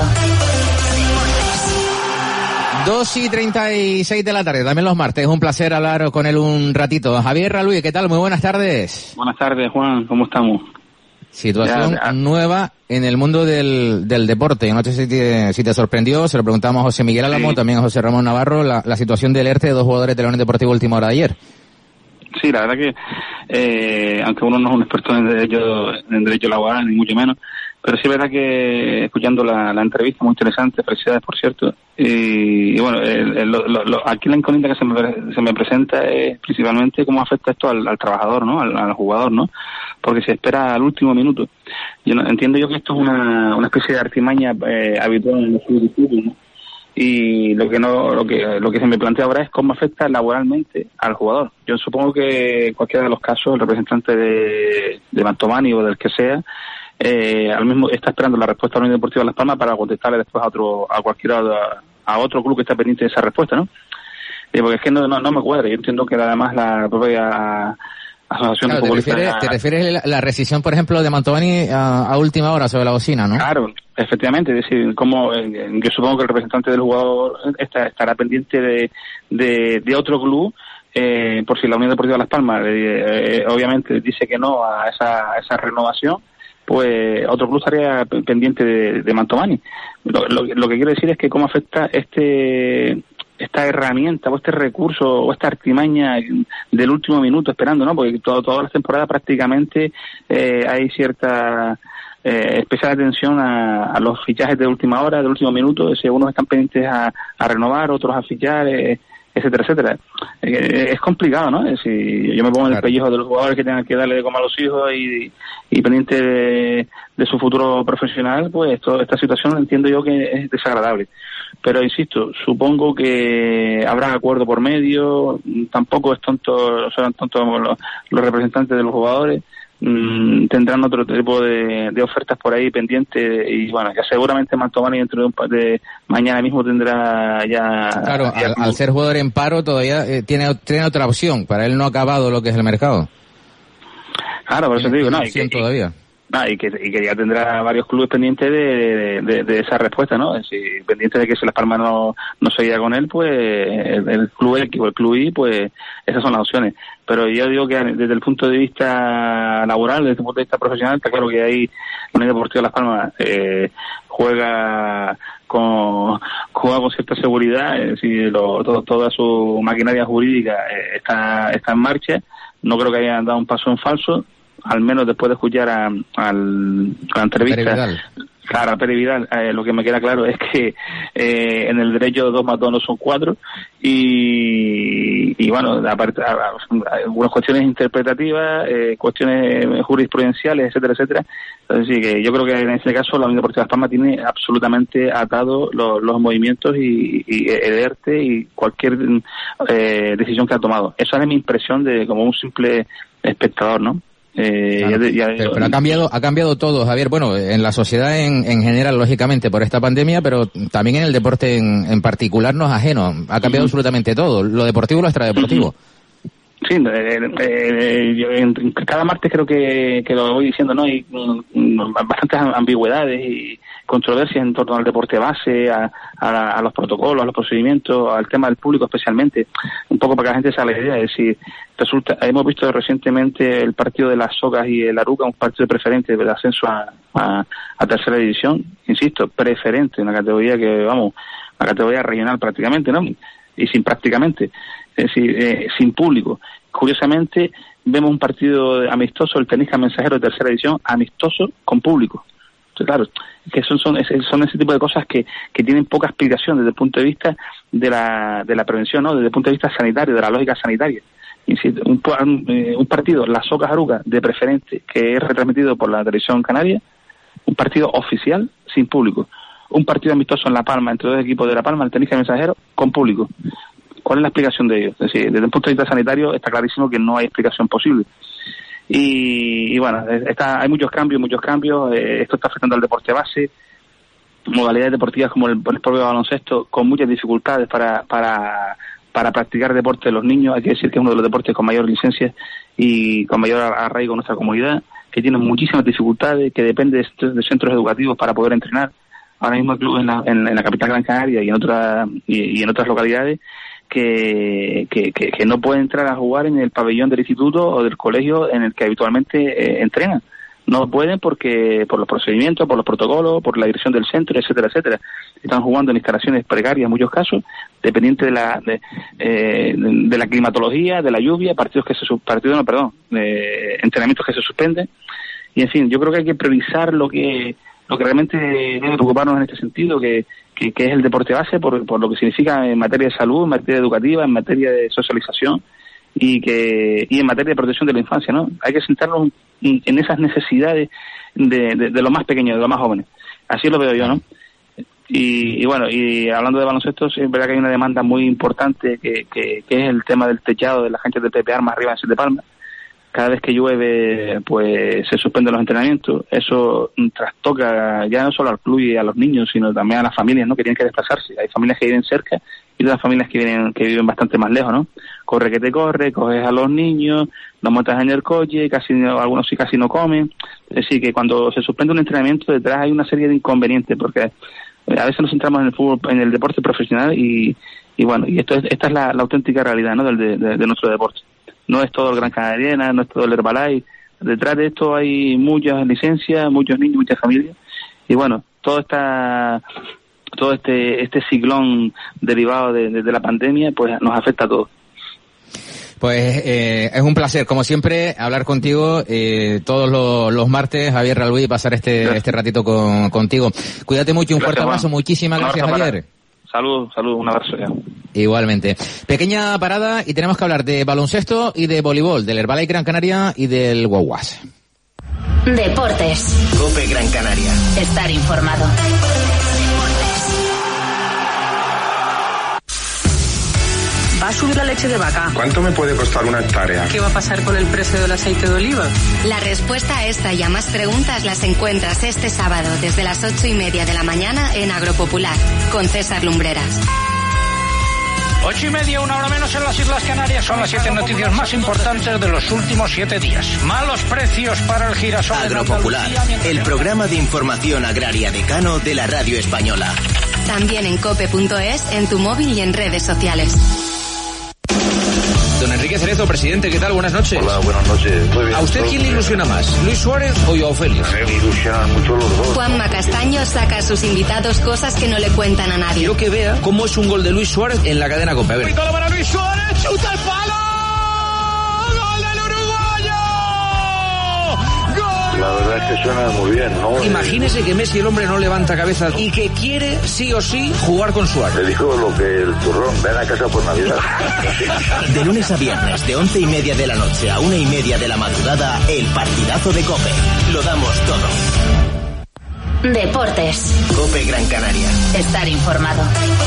Speaker 3: 2:36 de la tarde, también los martes. Un placer hablar con él un ratito. Javier Raluy, ¿qué tal? Muy buenas tardes.
Speaker 18: Buenas tardes, Juan. ¿Cómo estamos?
Speaker 3: Situación nueva en el mundo del deporte. No sé si te sorprendió. Se lo preguntamos a José Miguel Álamo, también a José Ramón Navarro, la situación del ERTE de dos jugadores de la Unión Deportiva última hora de ayer.
Speaker 18: Sí, la verdad que, aunque uno no es un experto en derecho laboral, ni mucho menos, pero sí es verdad que escuchando la entrevista, muy interesante, felicidades por cierto, y bueno, aquí la incógnita que se me presenta es principalmente cómo afecta esto al trabajador, ¿no? Al jugador, ¿no? Porque se espera al último minuto. Entiendo yo que esto es una especie de artimaña habitual en los clubes de fútbol, ¿no? Y lo que se me plantea ahora es cómo afecta laboralmente al jugador. Yo supongo que en cualquiera de los casos el representante de Mantovani o del que sea al mismo está esperando la respuesta de la Unión Deportiva Las Palmas para contestarle después a otro club que está pendiente de esa respuesta, ¿no? Porque es que no me cuadra. Yo entiendo que además la propia asociación de futbolistas...
Speaker 3: ¿Te refieres a la rescisión, por ejemplo, de Mantovani a última hora sobre la bocina, no?
Speaker 18: Claro, efectivamente. Es decir, yo supongo que el representante del jugador estará pendiente de otro club, por si la Unión Deportiva Las Palmas obviamente dice que no a esa renovación, pues otro club estaría pendiente de Mantovani. Lo que quiero decir es que cómo afecta esta herramienta o este recurso o esta artimaña del último minuto esperando, ¿no? Porque todas las temporadas prácticamente hay cierta especial atención a los fichajes de última hora, del último minuto. Si unos están pendientes a renovar, otros a fichar, etcétera, etcétera. Es complicado, ¿no? Si yo me pongo en el pellejo de los jugadores que tengan que darle de comer a los hijos y pendiente de su futuro profesional, pues esta situación entiendo yo que es desagradable. Pero insisto, supongo que habrá acuerdo por medio, tampoco serán tontos los representantes de los jugadores, tendrán otro tipo de ofertas por ahí pendientes y bueno, ya seguramente Mantovani dentro de mañana mismo tendrá ya...
Speaker 3: Claro, al ser jugador en paro todavía tiene otra opción, para él no ha acabado lo que es el mercado.
Speaker 18: Claro, por eso te digo,
Speaker 3: todavía.
Speaker 18: Y que ya tendrá varios clubes pendientes de esa respuesta, ¿no? Si pendiente de que si Las Palmas no se iba con él, pues el club X o el club Y, pues esas son las opciones. Pero yo digo que desde el punto de vista laboral, desde el punto de vista profesional, está claro que ahí la Unión Deportiva Las Palmas juega con cierta seguridad, es decir, toda su maquinaria jurídica está en marcha. No creo que hayan dado un paso en falso, al menos después de escuchar a la entrevista. Claro, a Pere Vidal, lo que me queda claro es que en el derecho 2 más 2 no son 4 y y bueno, aparte, algunas cuestiones interpretativas, cuestiones jurisprudenciales, etcétera, etcétera. Entonces sí, que yo creo que en este caso la Unión Deportiva Las Palmas tiene absolutamente atado los movimientos y el ERTE y cualquier decisión que ha tomado. Esa es mi impresión de como un simple espectador, ¿no?
Speaker 3: Claro, pero ha cambiado todo, Javier. Bueno, en la sociedad en general, lógicamente, por esta pandemia, pero también en el deporte en particular no es ajeno. Ha cambiado absolutamente todo, lo deportivo y lo extradeportivo.
Speaker 18: Sí, yo cada martes creo que lo voy diciendo, ¿no? Hay bastantes ambigüedades y controversias en torno al deporte base, a los protocolos, a los procedimientos, al tema del público especialmente, un poco para que la gente se haga la idea. Es decir, hemos visto recientemente el partido de las Socas y el Aruca, un partido preferente de ascenso a tercera división, insisto, preferente, una categoría una categoría regional prácticamente, ¿no? Y sin prácticamente, es decir, sin público. Curiosamente, vemos un partido amistoso, el Tenista Mensajero de tercera división, amistoso con público. Entonces, claro, que son ese tipo de cosas que tienen poca explicación desde el punto de vista de la prevención, ¿no? Desde el punto de vista sanitario, de la lógica sanitaria. Insisto, un partido, las Socas Aruca, de preferente, que es retransmitido por la televisión canaria, un partido oficial sin público. Un partido amistoso en La Palma, entre dos equipos de La Palma, el Tenista Mensajero, con público. ¿Cuál es la explicación de ello? Es decir, desde un punto de vista sanitario está clarísimo que no hay explicación posible. Y bueno, hay muchos cambios, esto está afectando al deporte base, modalidades deportivas como el propio baloncesto, con muchas dificultades para practicar deporte de los niños. Hay que decir que es uno de los deportes con mayor licencia y con mayor arraigo en nuestra comunidad, que tiene muchísimas dificultades, que depende de centros educativos para poder entrenar. Ahora mismo el club en la capital Gran Canaria y en otras localidades que no puede entrar a jugar en el pabellón del instituto o del colegio en el que habitualmente entrenan. No pueden porque por los procedimientos, por los protocolos, por la dirección del centro, etcétera, etcétera. Están jugando en instalaciones precarias en muchos casos, dependiente de la climatología, de la lluvia, entrenamientos que se suspenden. Y en fin, yo creo que hay que priorizar lo que realmente debe preocuparnos en este sentido, que es el deporte base, por lo que significa en materia de salud, en materia educativa, en materia de socialización y en materia de protección de la infancia, ¿no? Hay que centrarnos en esas necesidades de los más pequeños, de los más jóvenes. Así lo veo yo, ¿no? Y bueno, y hablando de baloncesto, sí, es verdad que hay una demanda muy importante que es el tema del techado de las canchas de Pepe Armas arriba en Siete Palmas. Cada vez que llueve, pues se suspenden los entrenamientos. Eso trastoca ya no solo al club y a los niños, sino también a las familias, ¿no? Que tienen que desplazarse. Hay familias que viven cerca y otras familias que viven bastante más lejos, ¿no? Corre que te corre, coges a los niños, los montas en el coche, algunos sí casi no comen. Es decir, que cuando se suspende un entrenamiento, detrás hay una serie de inconvenientes, porque a veces nos centramos en el fútbol, en el deporte profesional y bueno, y esta es la auténtica realidad, ¿no? de nuestro deporte. No es todo el Gran Canariana, no es todo el Herbalife. Detrás de esto hay muchas licencias, muchos niños, muchas familias. Y bueno, todo este ciclón derivado de la pandemia, pues nos afecta a todos.
Speaker 3: Pues es un placer, como siempre, hablar contigo todos los martes, Javier Ralbuí, y pasar este ratito contigo. Cuídate mucho y un fuerte abrazo. Muchísimas gracias, Javier.
Speaker 18: Saludos, un abrazo ya.
Speaker 3: Igualmente. Pequeña parada y tenemos que hablar de baloncesto y de voleibol, del Herbalife Gran Canaria y del Guaguas.
Speaker 1: Deportes.
Speaker 2: COPE Gran Canaria.
Speaker 1: Estar informado.
Speaker 10: ¿Va a subir la leche de vaca?
Speaker 19: ¿Cuánto me puede costar una hectárea?
Speaker 10: ¿Qué va a pasar con el precio del aceite de oliva?
Speaker 9: La respuesta a esta y a más preguntas las encuentras este sábado desde las 8:30 de la mañana en Agropopular, con César Lumbreras.
Speaker 20: 8:30, una hora menos en las Islas Canarias. Son las 7 noticias más importantes de los últimos 7 días. Malos precios para el girasol.
Speaker 2: Agropopular, el programa de información agraria decano de la radio española.
Speaker 9: También en cope.es, en tu móvil y en redes sociales.
Speaker 3: Don Enrique Cerezo, presidente, ¿qué tal? Buenas noches.
Speaker 21: Hola, buenas noches. Muy bien.
Speaker 3: ¿A usted quién le ilusiona más, Luis Suárez o Joao Félix?
Speaker 21: Me ilusionan mucho los dos.
Speaker 9: Juanma Castaño saca a sus invitados cosas que no le cuentan a nadie.
Speaker 3: Quiero que vea cómo es un gol de Luis Suárez en la cadena COPE. A ver.
Speaker 20: ¡Gol para Luis Suárez! ¡Chuta el palo! ¡Gol del uruguayo! ¡Gol
Speaker 21: la verdad es que suena muy bien, ¿no?
Speaker 16: Imagínese que Messi, el hombre, no levanta cabeza y que quiere sí o sí jugar con Suárez.
Speaker 21: Te dijo lo que el turrón, ven a casa por Navidad.
Speaker 2: De lunes a viernes, de 11:30 de la noche a 1:30 de la madrugada, el partidazo de COPE. Lo damos todo.
Speaker 1: Deportes.
Speaker 2: COPE Gran Canaria.
Speaker 1: Estar informado.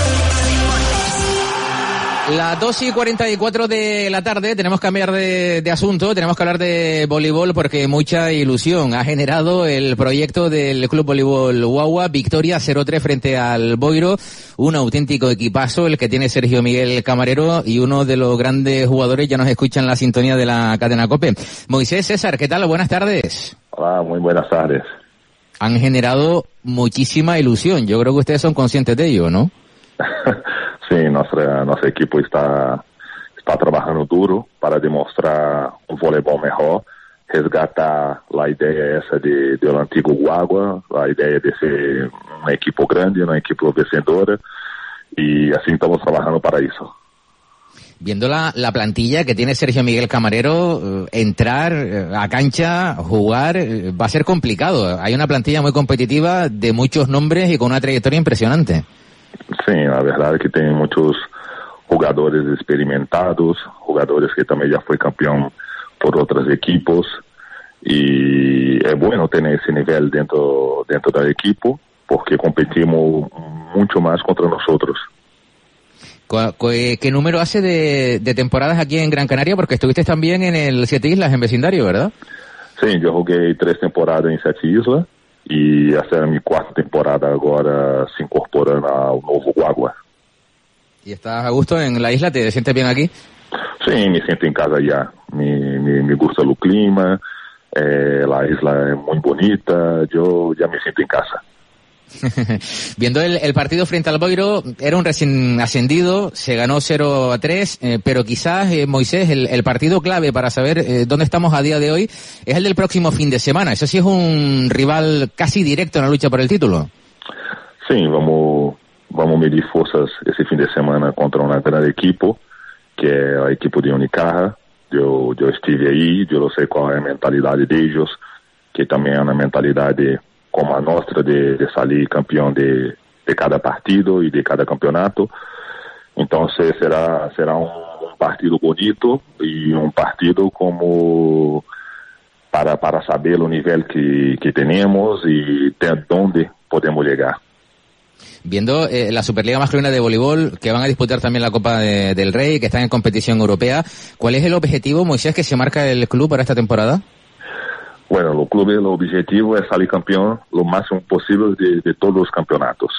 Speaker 3: Las 2:44 de la tarde, tenemos que cambiar de asunto, tenemos que hablar de voleibol porque mucha ilusión ha generado el proyecto del Club Voleibol Guagua, victoria 0-3 frente al Boiro, un auténtico equipazo el que tiene Sergio Miguel Camarero y uno de los grandes jugadores, ya nos escuchan la sintonía de la cadena COPE. Moisés, César, ¿qué tal? Buenas tardes.
Speaker 4: Hola, muy buenas tardes.
Speaker 3: Han generado muchísima ilusión, yo creo que ustedes son conscientes de ello, ¿no?
Speaker 4: Sí, nosso equipo está trabajando duro para demostrar un voleibol mejor, resgatar la idea esa del antiguo Guagua, la idea de ser un equipo grande, un equipo vencedor, y así estamos trabajando para eso.
Speaker 3: Viendo la plantilla que tiene Sergio Miguel Camarero, entrar a cancha, jugar, va a ser complicado. Hay una plantilla muy competitiva, de muchos nombres y con una trayectoria impresionante.
Speaker 4: Sí, la verdad es que tienen muchos jugadores experimentados, jugadores que también ya fue campeón por otros equipos, y es bueno tener ese nivel dentro del equipo porque competimos mucho más contra nosotros.
Speaker 3: ¿Qué número hace de temporadas aquí en Gran Canaria? Porque estuviste también en el Siete Islas, en vecindario, ¿verdad?
Speaker 4: Sí, yo jugué 3 temporadas en Siete Islas e essa era a minha 4ª temporada agora se incorporando ao novo Guagua.
Speaker 3: ¿Y estás a gusto en la isla? ¿Te sientes bien aquí?
Speaker 4: Sí, me siento en casa ya. Me gusta el clima, la isla es muy bonita, yo ya me siento en casa.
Speaker 3: Viendo el partido frente al Boiro, era un recién ascendido, se ganó 0-3, pero quizás, Moisés, el partido clave para saber dónde estamos a día de hoy es el del próximo fin de semana. Eso sí es un rival casi directo en la lucha por el título.
Speaker 4: Sí, vamos medir fuerzas ese fin de semana contra una gran equipo, que es el equipo de Unicaja. Yo estuve ahí, yo lo sé cuál es la mentalidad de ellos, que también es una mentalidad como a nuestra de salir campeón de cada partido y de cada campeonato. Entonces será un partido bonito y un partido como para saber el nivel que tenemos y de dónde podemos llegar.
Speaker 3: Viendo la Superliga Masculina de Voleibol, que van a disputar también la Copa del Rey, que están en competición europea, ¿cuál es el objetivo, Moisés, que se marca el club para esta temporada?
Speaker 4: Bueno, el club, el objetivo es salir campeón lo máximo posible de todos los campeonatos.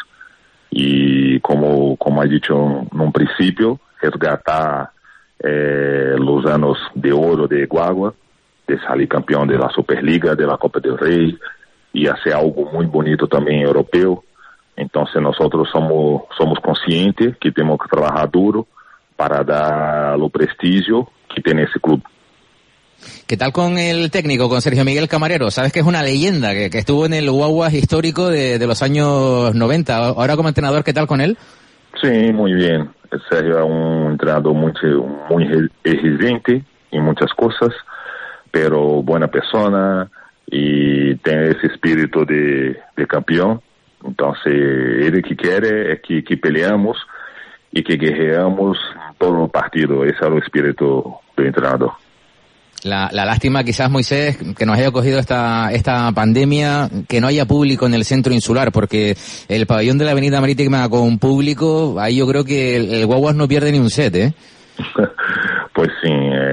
Speaker 4: Y como he dicho en un principio, resgatar los años de oro de Guagua, de salir campeón de la Superliga, de la Copa del Rey, y hacer algo muy bonito también europeo. Entonces nosotros somos conscientes que tenemos que trabajar duro para dar el prestigio que tiene ese club.
Speaker 3: ¿Qué tal con el técnico, con Sergio Miguel Camarero? Sabes que es una leyenda, que estuvo en el Guaguas histórico de los años 90. Ahora como entrenador, ¿qué tal con él?
Speaker 4: Sí, muy bien. Sergio es un entrenador muy exigente en muchas cosas, pero buena persona y tiene ese espíritu de campeón. Entonces, él que quiere es que peleamos y que guerreamos todo el partido. Ese es el espíritu del entrenador.
Speaker 3: La lástima quizás, Moisés, que nos haya cogido esta pandemia, que no haya público en el centro insular, porque el pabellón de la Avenida Marítima con público, ahí yo creo que el Guaguas no pierde ni un set, ¿eh?
Speaker 4: Pues sí,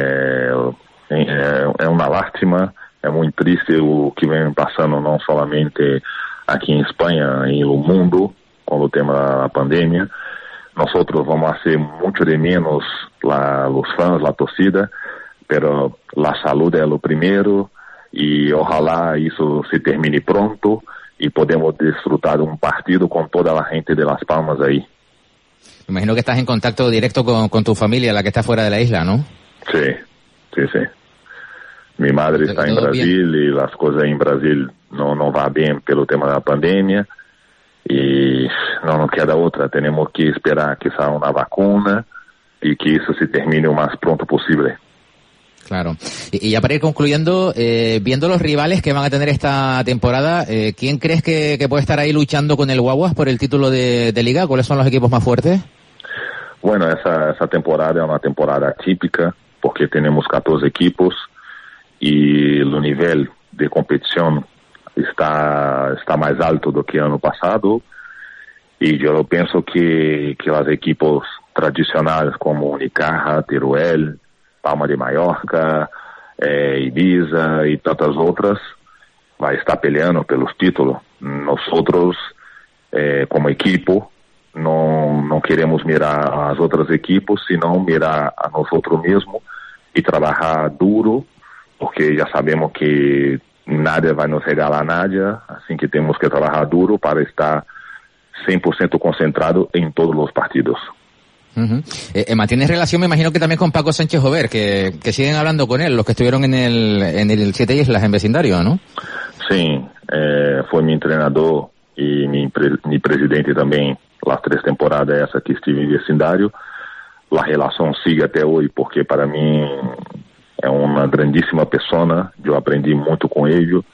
Speaker 4: es una lástima, es muy triste lo que viene pasando no solamente aquí en España, en el mundo, con el tema de la pandemia. Nosotros vamos a hacer mucho de menos los fans, la torcida, pero la salud es lo primero y ojalá eso se termine pronto y podemos disfrutar de un partido con toda la gente de Las Palmas ahí.
Speaker 3: Me imagino que estás en contacto directo con tu familia, la que está fuera de la isla, ¿no?
Speaker 4: Sí. Mi madre está en Brasil bien. Y las cosas en Brasil no va bien pelo tema de la pandemia y no nos queda otra, tenemos que esperar que salga una vacuna y que eso se termine lo más pronto posible.
Speaker 3: Claro. Y ya para ir concluyendo, viendo los rivales que van a tener esta temporada, ¿quién crees que puede estar ahí luchando con el Guaguas por el título de Liga? ¿Cuáles son los equipos más fuertes?
Speaker 4: Bueno, essa temporada é uma temporada atípica, porque temos 14 equipos e o nível de competição está mais alto do que ano passado, e eu penso que os equipos tradicionais como Unicaja, Teruel, Palma de Mallorca, Ibiza e tantas outras vai estar peleando pelos títulos. Nós como equipo não queremos mirar as outras equipes, senão mirar a nós mesmos e trabalhar duro, porque já sabemos que nada vai nos regalar nada, assim que temos que trabalhar duro para estar 100% concentrado em todos os partidos.
Speaker 3: Uh-huh. ¿Mantienes relación, me imagino que también con Paco Sánchez Jover, que siguen hablando con él, los que estuvieron en el Siete Islas en vecindario, ¿no?
Speaker 4: Sí, fue mi entrenador y mi presidente también las 3 temporadas essa que estive en vecindario. La relación sigue até hoy porque para mí es una grandísima persona, yo aprendí mucho con ello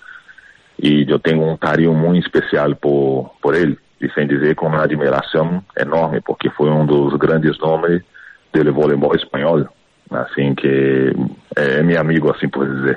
Speaker 4: y yo tengo un cariño muy especial por él. E sem dizer com uma admiração enorme, porque foi dos grandes nomes do voleibol espanhol. Assim que é meu amigo, assim por dizer.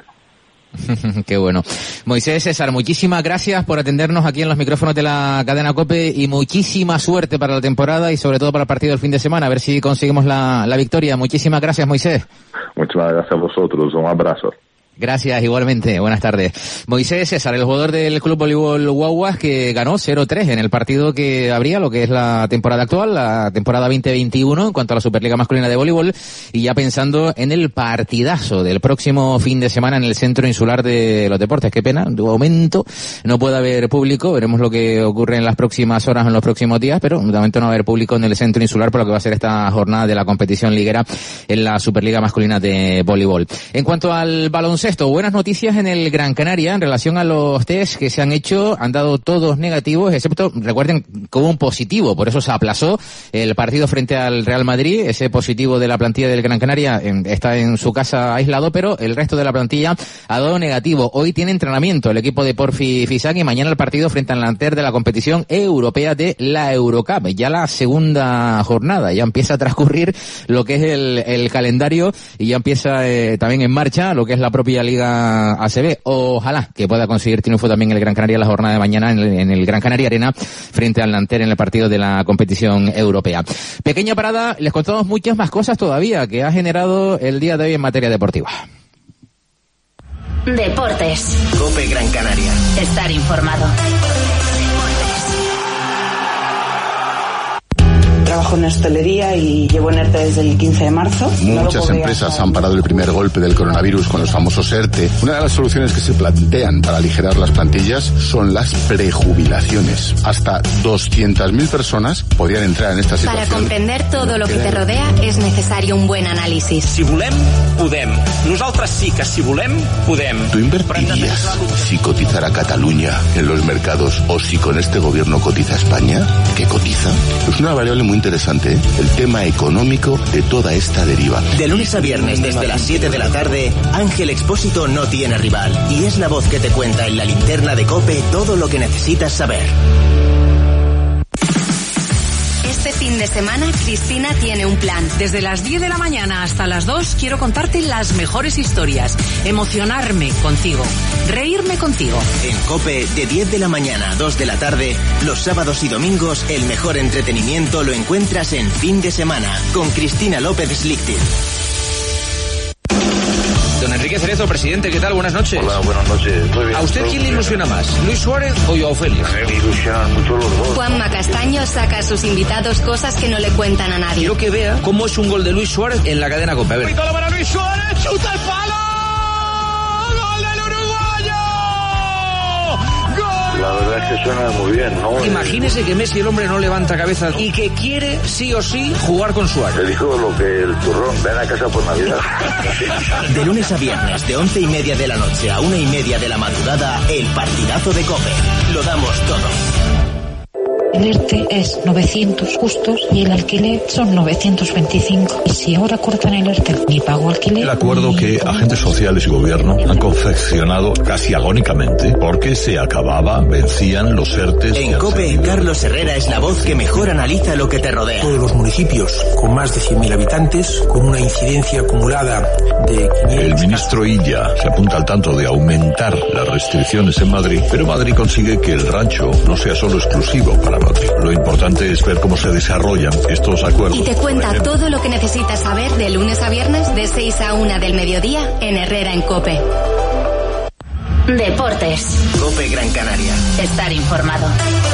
Speaker 3: Qué bueno. Moisés, César, muchísimas gracias por atendernos aquí en los micrófonos de la cadena COPE y muchísima suerte para la temporada y sobre todo para el partido del fin de semana. A ver si conseguimos la victoria. Muchísimas gracias, Moisés.
Speaker 4: Muchas gracias a vosotros. Un abrazo.
Speaker 3: Gracias, igualmente. Buenas tardes. Moisés César, el jugador del Club Voleibol Guaguas, que ganó 0-3 en el partido que abría lo que es la temporada actual, la temporada 2021, en cuanto a la Superliga Masculina de Voleibol, y ya pensando en el partidazo del próximo fin de semana en el Centro Insular de los Deportes. Qué pena, de momento no puede haber público, veremos lo que ocurre en las próximas horas o en los próximos días, pero de momento no va a haber público en el Centro Insular por lo que va a ser esta jornada de la competición liguera en la Superliga Masculina de Voleibol. En cuanto al baloncesto, buenas noticias en el Gran Canaria en relación a los test que se han hecho, han dado todos negativos, excepto, recuerden que hubo un positivo, por eso se aplazó el partido frente al Real Madrid. Ese positivo de la plantilla del Gran Canaria está en su casa aislado, pero el resto de la plantilla ha dado negativo. Hoy tiene entrenamiento el equipo de Porfi Fisac y mañana el partido frente al Nanterre de la competición europea de la Eurocup. Ya la segunda jornada, ya empieza a transcurrir lo que es el calendario y ya empieza también en marcha lo que es la propia Liga ACB. Ojalá que pueda conseguir triunfo también el Gran Canaria la jornada de mañana en el Gran Canaria Arena frente al Nanterre en el partido de la competición europea. Pequeña parada, les contamos muchas más cosas todavía que ha generado el día de hoy en materia deportiva.
Speaker 1: Deportes.
Speaker 2: COPE Gran Canaria.
Speaker 1: Estar informado.
Speaker 5: Trabajo en hostelería y llevo en ERTE desde el 15 de marzo.
Speaker 22: Muchas empresas han parado el primer golpe del coronavirus con los famosos ERTE. Una de las soluciones que se plantean para aligerar las plantillas son las prejubilaciones. Hasta 200.000 personas podrían entrar en esta situación.
Speaker 9: Para comprender todo lo que te rodea es necesario un buen análisis.
Speaker 23: Si volem, podem. Nosaltres sí que si volem, podem.
Speaker 22: ¿Tú invertirías si cotizara Cataluña en los mercados o si con este gobierno cotiza España? ¿Qué cotiza? Es una variable muy interesante, el tema económico de toda esta deriva.
Speaker 2: De lunes a viernes desde las 7 de la tarde, Ángel Expósito no tiene rival y es la voz que te cuenta en la linterna de COPE todo lo que necesitas saber.
Speaker 9: Este fin de semana, Cristina tiene un plan.
Speaker 10: Desde las 10 de la mañana hasta las 2 quiero contarte las mejores historias, emocionarme contigo, reírme contigo.
Speaker 2: En COPE, de 10 de la mañana a 2 de la tarde, los sábados y domingos, el mejor entretenimiento lo encuentras en Fin de Semana, con Cristina López Slichting.
Speaker 24: Don Enrique Cerezo, presidente, ¿qué tal? Buenas noches.
Speaker 21: Hola, buenas noches. Muy bien.
Speaker 24: ¿A usted quién le ilusiona más, Luis Suárez o Joao Félix?
Speaker 21: Me ilusionan mucho los dos.
Speaker 9: Juanma Castaño saca a sus invitados cosas que no le cuentan a nadie.
Speaker 24: Quiero que vea cómo es un gol de Luis Suárez en la cadena COPE. A ver.
Speaker 20: ¡Pítalo para Luis Suárez! ¡Chuta el palo! ¡Gol del uruguayo! ¡Gol!
Speaker 21: La verdad es que suena muy bien, ¿no?
Speaker 24: Imagínese que Messi, el hombre, no levanta cabeza y que quiere sí o sí jugar con Suárez.
Speaker 21: Te dijo lo que el turrón, ven a casa por Navidad.
Speaker 2: De lunes a viernes, de 11:30 de la noche a 1:30 de la madrugada, el partidazo de COPE. Lo damos todo.
Speaker 14: El ERTE es 900 justos y el alquiler son 925. Y si ahora cortan el ERTE, ni pago alquiler.
Speaker 15: El acuerdo que agentes sociales y gobierno han confeccionado casi agónicamente porque se acababa, vencían los ERTEs.
Speaker 2: En COPE, Carlos Herrera es la voz que mejor analiza lo que te rodea.
Speaker 16: Todos los municipios con más de 100.000 habitantes, con una incidencia acumulada de 500...
Speaker 15: El ministro Illa se apunta al tanto de aumentar las restricciones en Madrid, pero Madrid consigue que el rancho no sea solo exclusivo para Madrid. Lo importante es ver cómo se desarrollan estos acuerdos.
Speaker 9: Y te cuenta todo lo que necesitas saber de lunes a viernes de 6 a 1 del mediodía en Herrera en COPE.
Speaker 1: Deportes.
Speaker 2: COPE Gran Canaria.
Speaker 1: Estar informado.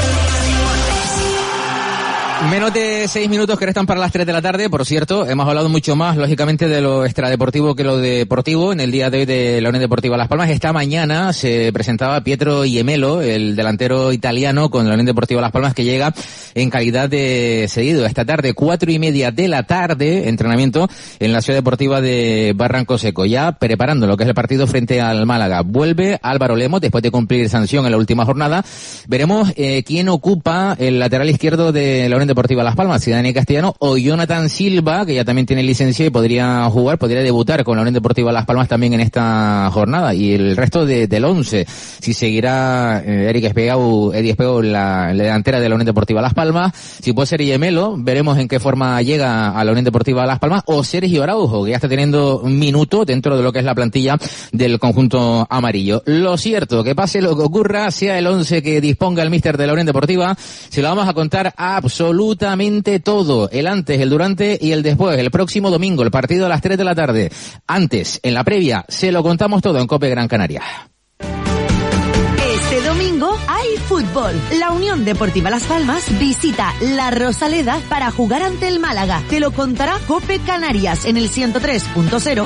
Speaker 3: Menos de 6 minutos que restan para las 3 de la tarde. Por cierto, hemos hablado mucho más, lógicamente, de lo extradeportivo que lo deportivo en el día de hoy de la Unión Deportiva Las Palmas. Esta mañana se presentaba Pietro Iemelo, el delantero italiano con la Unión Deportiva Las Palmas, que llega en calidad de cedido. Esta tarde, 4:30 de la tarde, entrenamiento en la Ciudad Deportiva de Barranco Seco, ya preparando lo que es el partido frente al Málaga. Vuelve Álvaro Lemos después de cumplir sanción en la última jornada. Veremos quién ocupa el lateral izquierdo de la Unión Deportiva Las Palmas, si Dani Castellano o Jonathan Silva, que ya también tiene licencia y podría jugar, podría debutar con la Unión Deportiva Las Palmas también en esta jornada. Y el resto del 11, si seguirá Eddie Espegau en la delantera de la Unión Deportiva Las Palmas, si puede ser Iemelo, veremos en qué forma llega a la Unión Deportiva Las Palmas, o Sergio Araujo, que ya está teniendo un minuto dentro de lo que es la plantilla del conjunto amarillo. Lo cierto, que pase lo que ocurra, sea el 11 que disponga el míster de la Unión Deportiva, se lo vamos a contar absolutamente todo, el antes, el durante y el después. El próximo domingo, el partido a las 3 de la tarde. Antes, en la previa, se lo contamos todo en COPE Gran Canaria.
Speaker 17: Este domingo hay fútbol. La Unión Deportiva Las Palmas visita la Rosaleda para jugar ante el Málaga. Te lo contará COPE Canarias en el 103.0,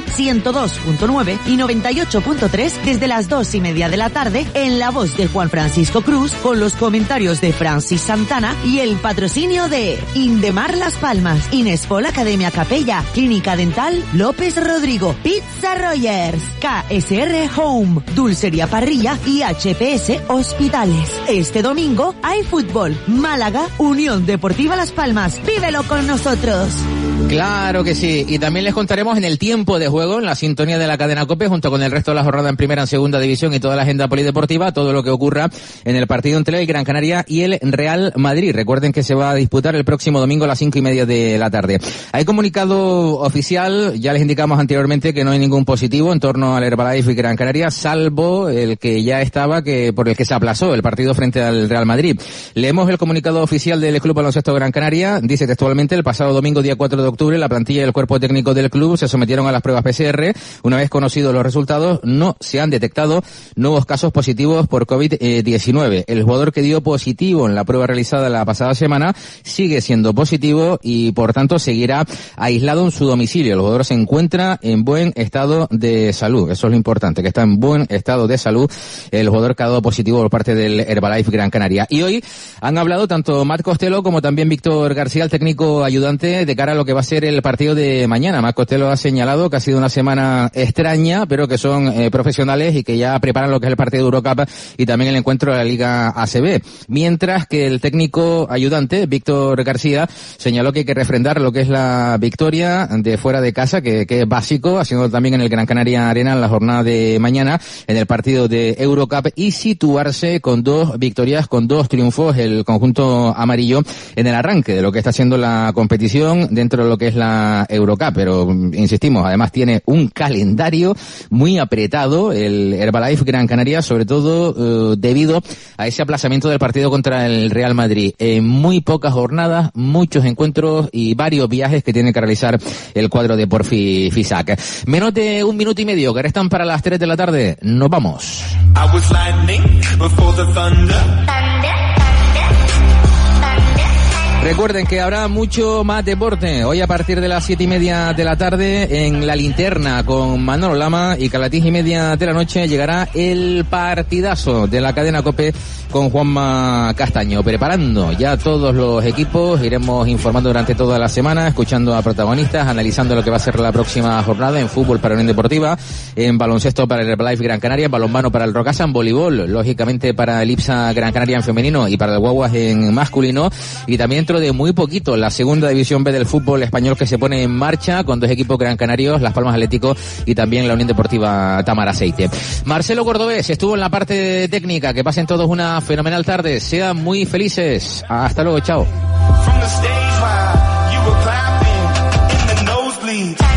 Speaker 17: 102.9 y 98.3 desde las 2:30 de la tarde, en la voz de Juan Francisco Cruz, con los comentarios de Francis Santana y el patrocinio de Indemar Las Palmas, Inespol Academia Capella, Clínica Dental López Rodrigo, Pizza Rogers, KSR Home, Dulcería Parrilla y HPS Hospitales. Este domingo hay fútbol. Málaga, Unión Deportiva Las Palmas. ¡Vívelo con nosotros!
Speaker 3: Claro que sí, y también les contaremos en el tiempo de juego, en la sintonía de la cadena COPE, junto con el resto de la jornada en primera, en segunda división y toda la agenda polideportiva, todo lo que ocurra en el partido entre el Gran Canaria y el Real Madrid. Recuerden que se va a disputar el próximo domingo a las 5:30 de la tarde. Hay comunicado oficial, ya les indicamos anteriormente que no hay ningún positivo en torno al Herbalife y Gran Canaria, salvo el que ya estaba, por el que se aplazó el partido frente al Real Madrid. Leemos el comunicado oficial del Club Baloncesto Gran Canaria. Dice textualmente: el pasado domingo, día 4 de octubre, la plantilla y el cuerpo técnico del club se sometieron a las pruebas PCR. Una vez conocidos los resultados, no se han detectado nuevos casos positivos por COVID-19. El jugador que dio positivo en la prueba realizada la pasada semana sigue siendo positivo y, por tanto, seguirá aislado en su domicilio. El jugador se encuentra en buen estado de salud. Eso es lo importante, que está en buen estado de salud el jugador que ha dado positivo por parte del Herbalife Gran Canaria. Y hoy han hablado tanto Matt Costello como también Víctor García, el técnico ayudante, de cara a lo que va a ser el partido de mañana. Matt Costello ha señalado que ha sido una semana extraña, pero que son profesionales y que ya preparan lo que es el partido de Eurocup y también el encuentro de la Liga ACB. Mientras que el técnico ayudante, Víctor García, señaló que hay que refrendar lo que es la victoria de fuera de casa, que es básico, haciendo también en el Gran Canaria Arena en la jornada de mañana en el partido de Eurocup, y situarse con 2 victorias, con 2 triunfos el conjunto amarillo en el arranque de lo que está haciendo la competición dentro de lo que es la Eurocup. Pero insistimos, además tiene un calendario muy apretado el Herbalife Gran Canaria, sobre todo debido a ese aplazamiento del partido contra el Real Madrid. En muy pocas jornadas, muchos encuentros y varios viajes que tiene que realizar el cuadro de Porfi Fisac. Menos de 1 minuto y medio que restan para las 3 de la tarde. Nos vamos. Recuerden que habrá mucho más deporte hoy a partir de las 7:30 de la tarde en La Linterna con Manolo Lama, y que a las 10:30 de la noche llegará el partidazo de la cadena COPE con Juanma Castaño. Preparando ya todos los equipos, iremos informando durante toda la semana, escuchando a protagonistas, analizando lo que va a ser la próxima jornada en fútbol para Unión Deportiva, en baloncesto para el Herbalife Gran Canaria, en balonmano para el Rocasa, en voleibol, lógicamente para el IPSA Gran Canaria en femenino y para el Guaguas en masculino, y también dentro de muy poquito la segunda división B del fútbol español que se pone en marcha con dos equipos gran canarios, Las Palmas Atlético y también la Unión Deportiva Tamar Aceite. Marcelo Cordobés estuvo en la parte técnica. Que pasen todos una fenomenal tarde, sean muy felices, hasta luego, chao.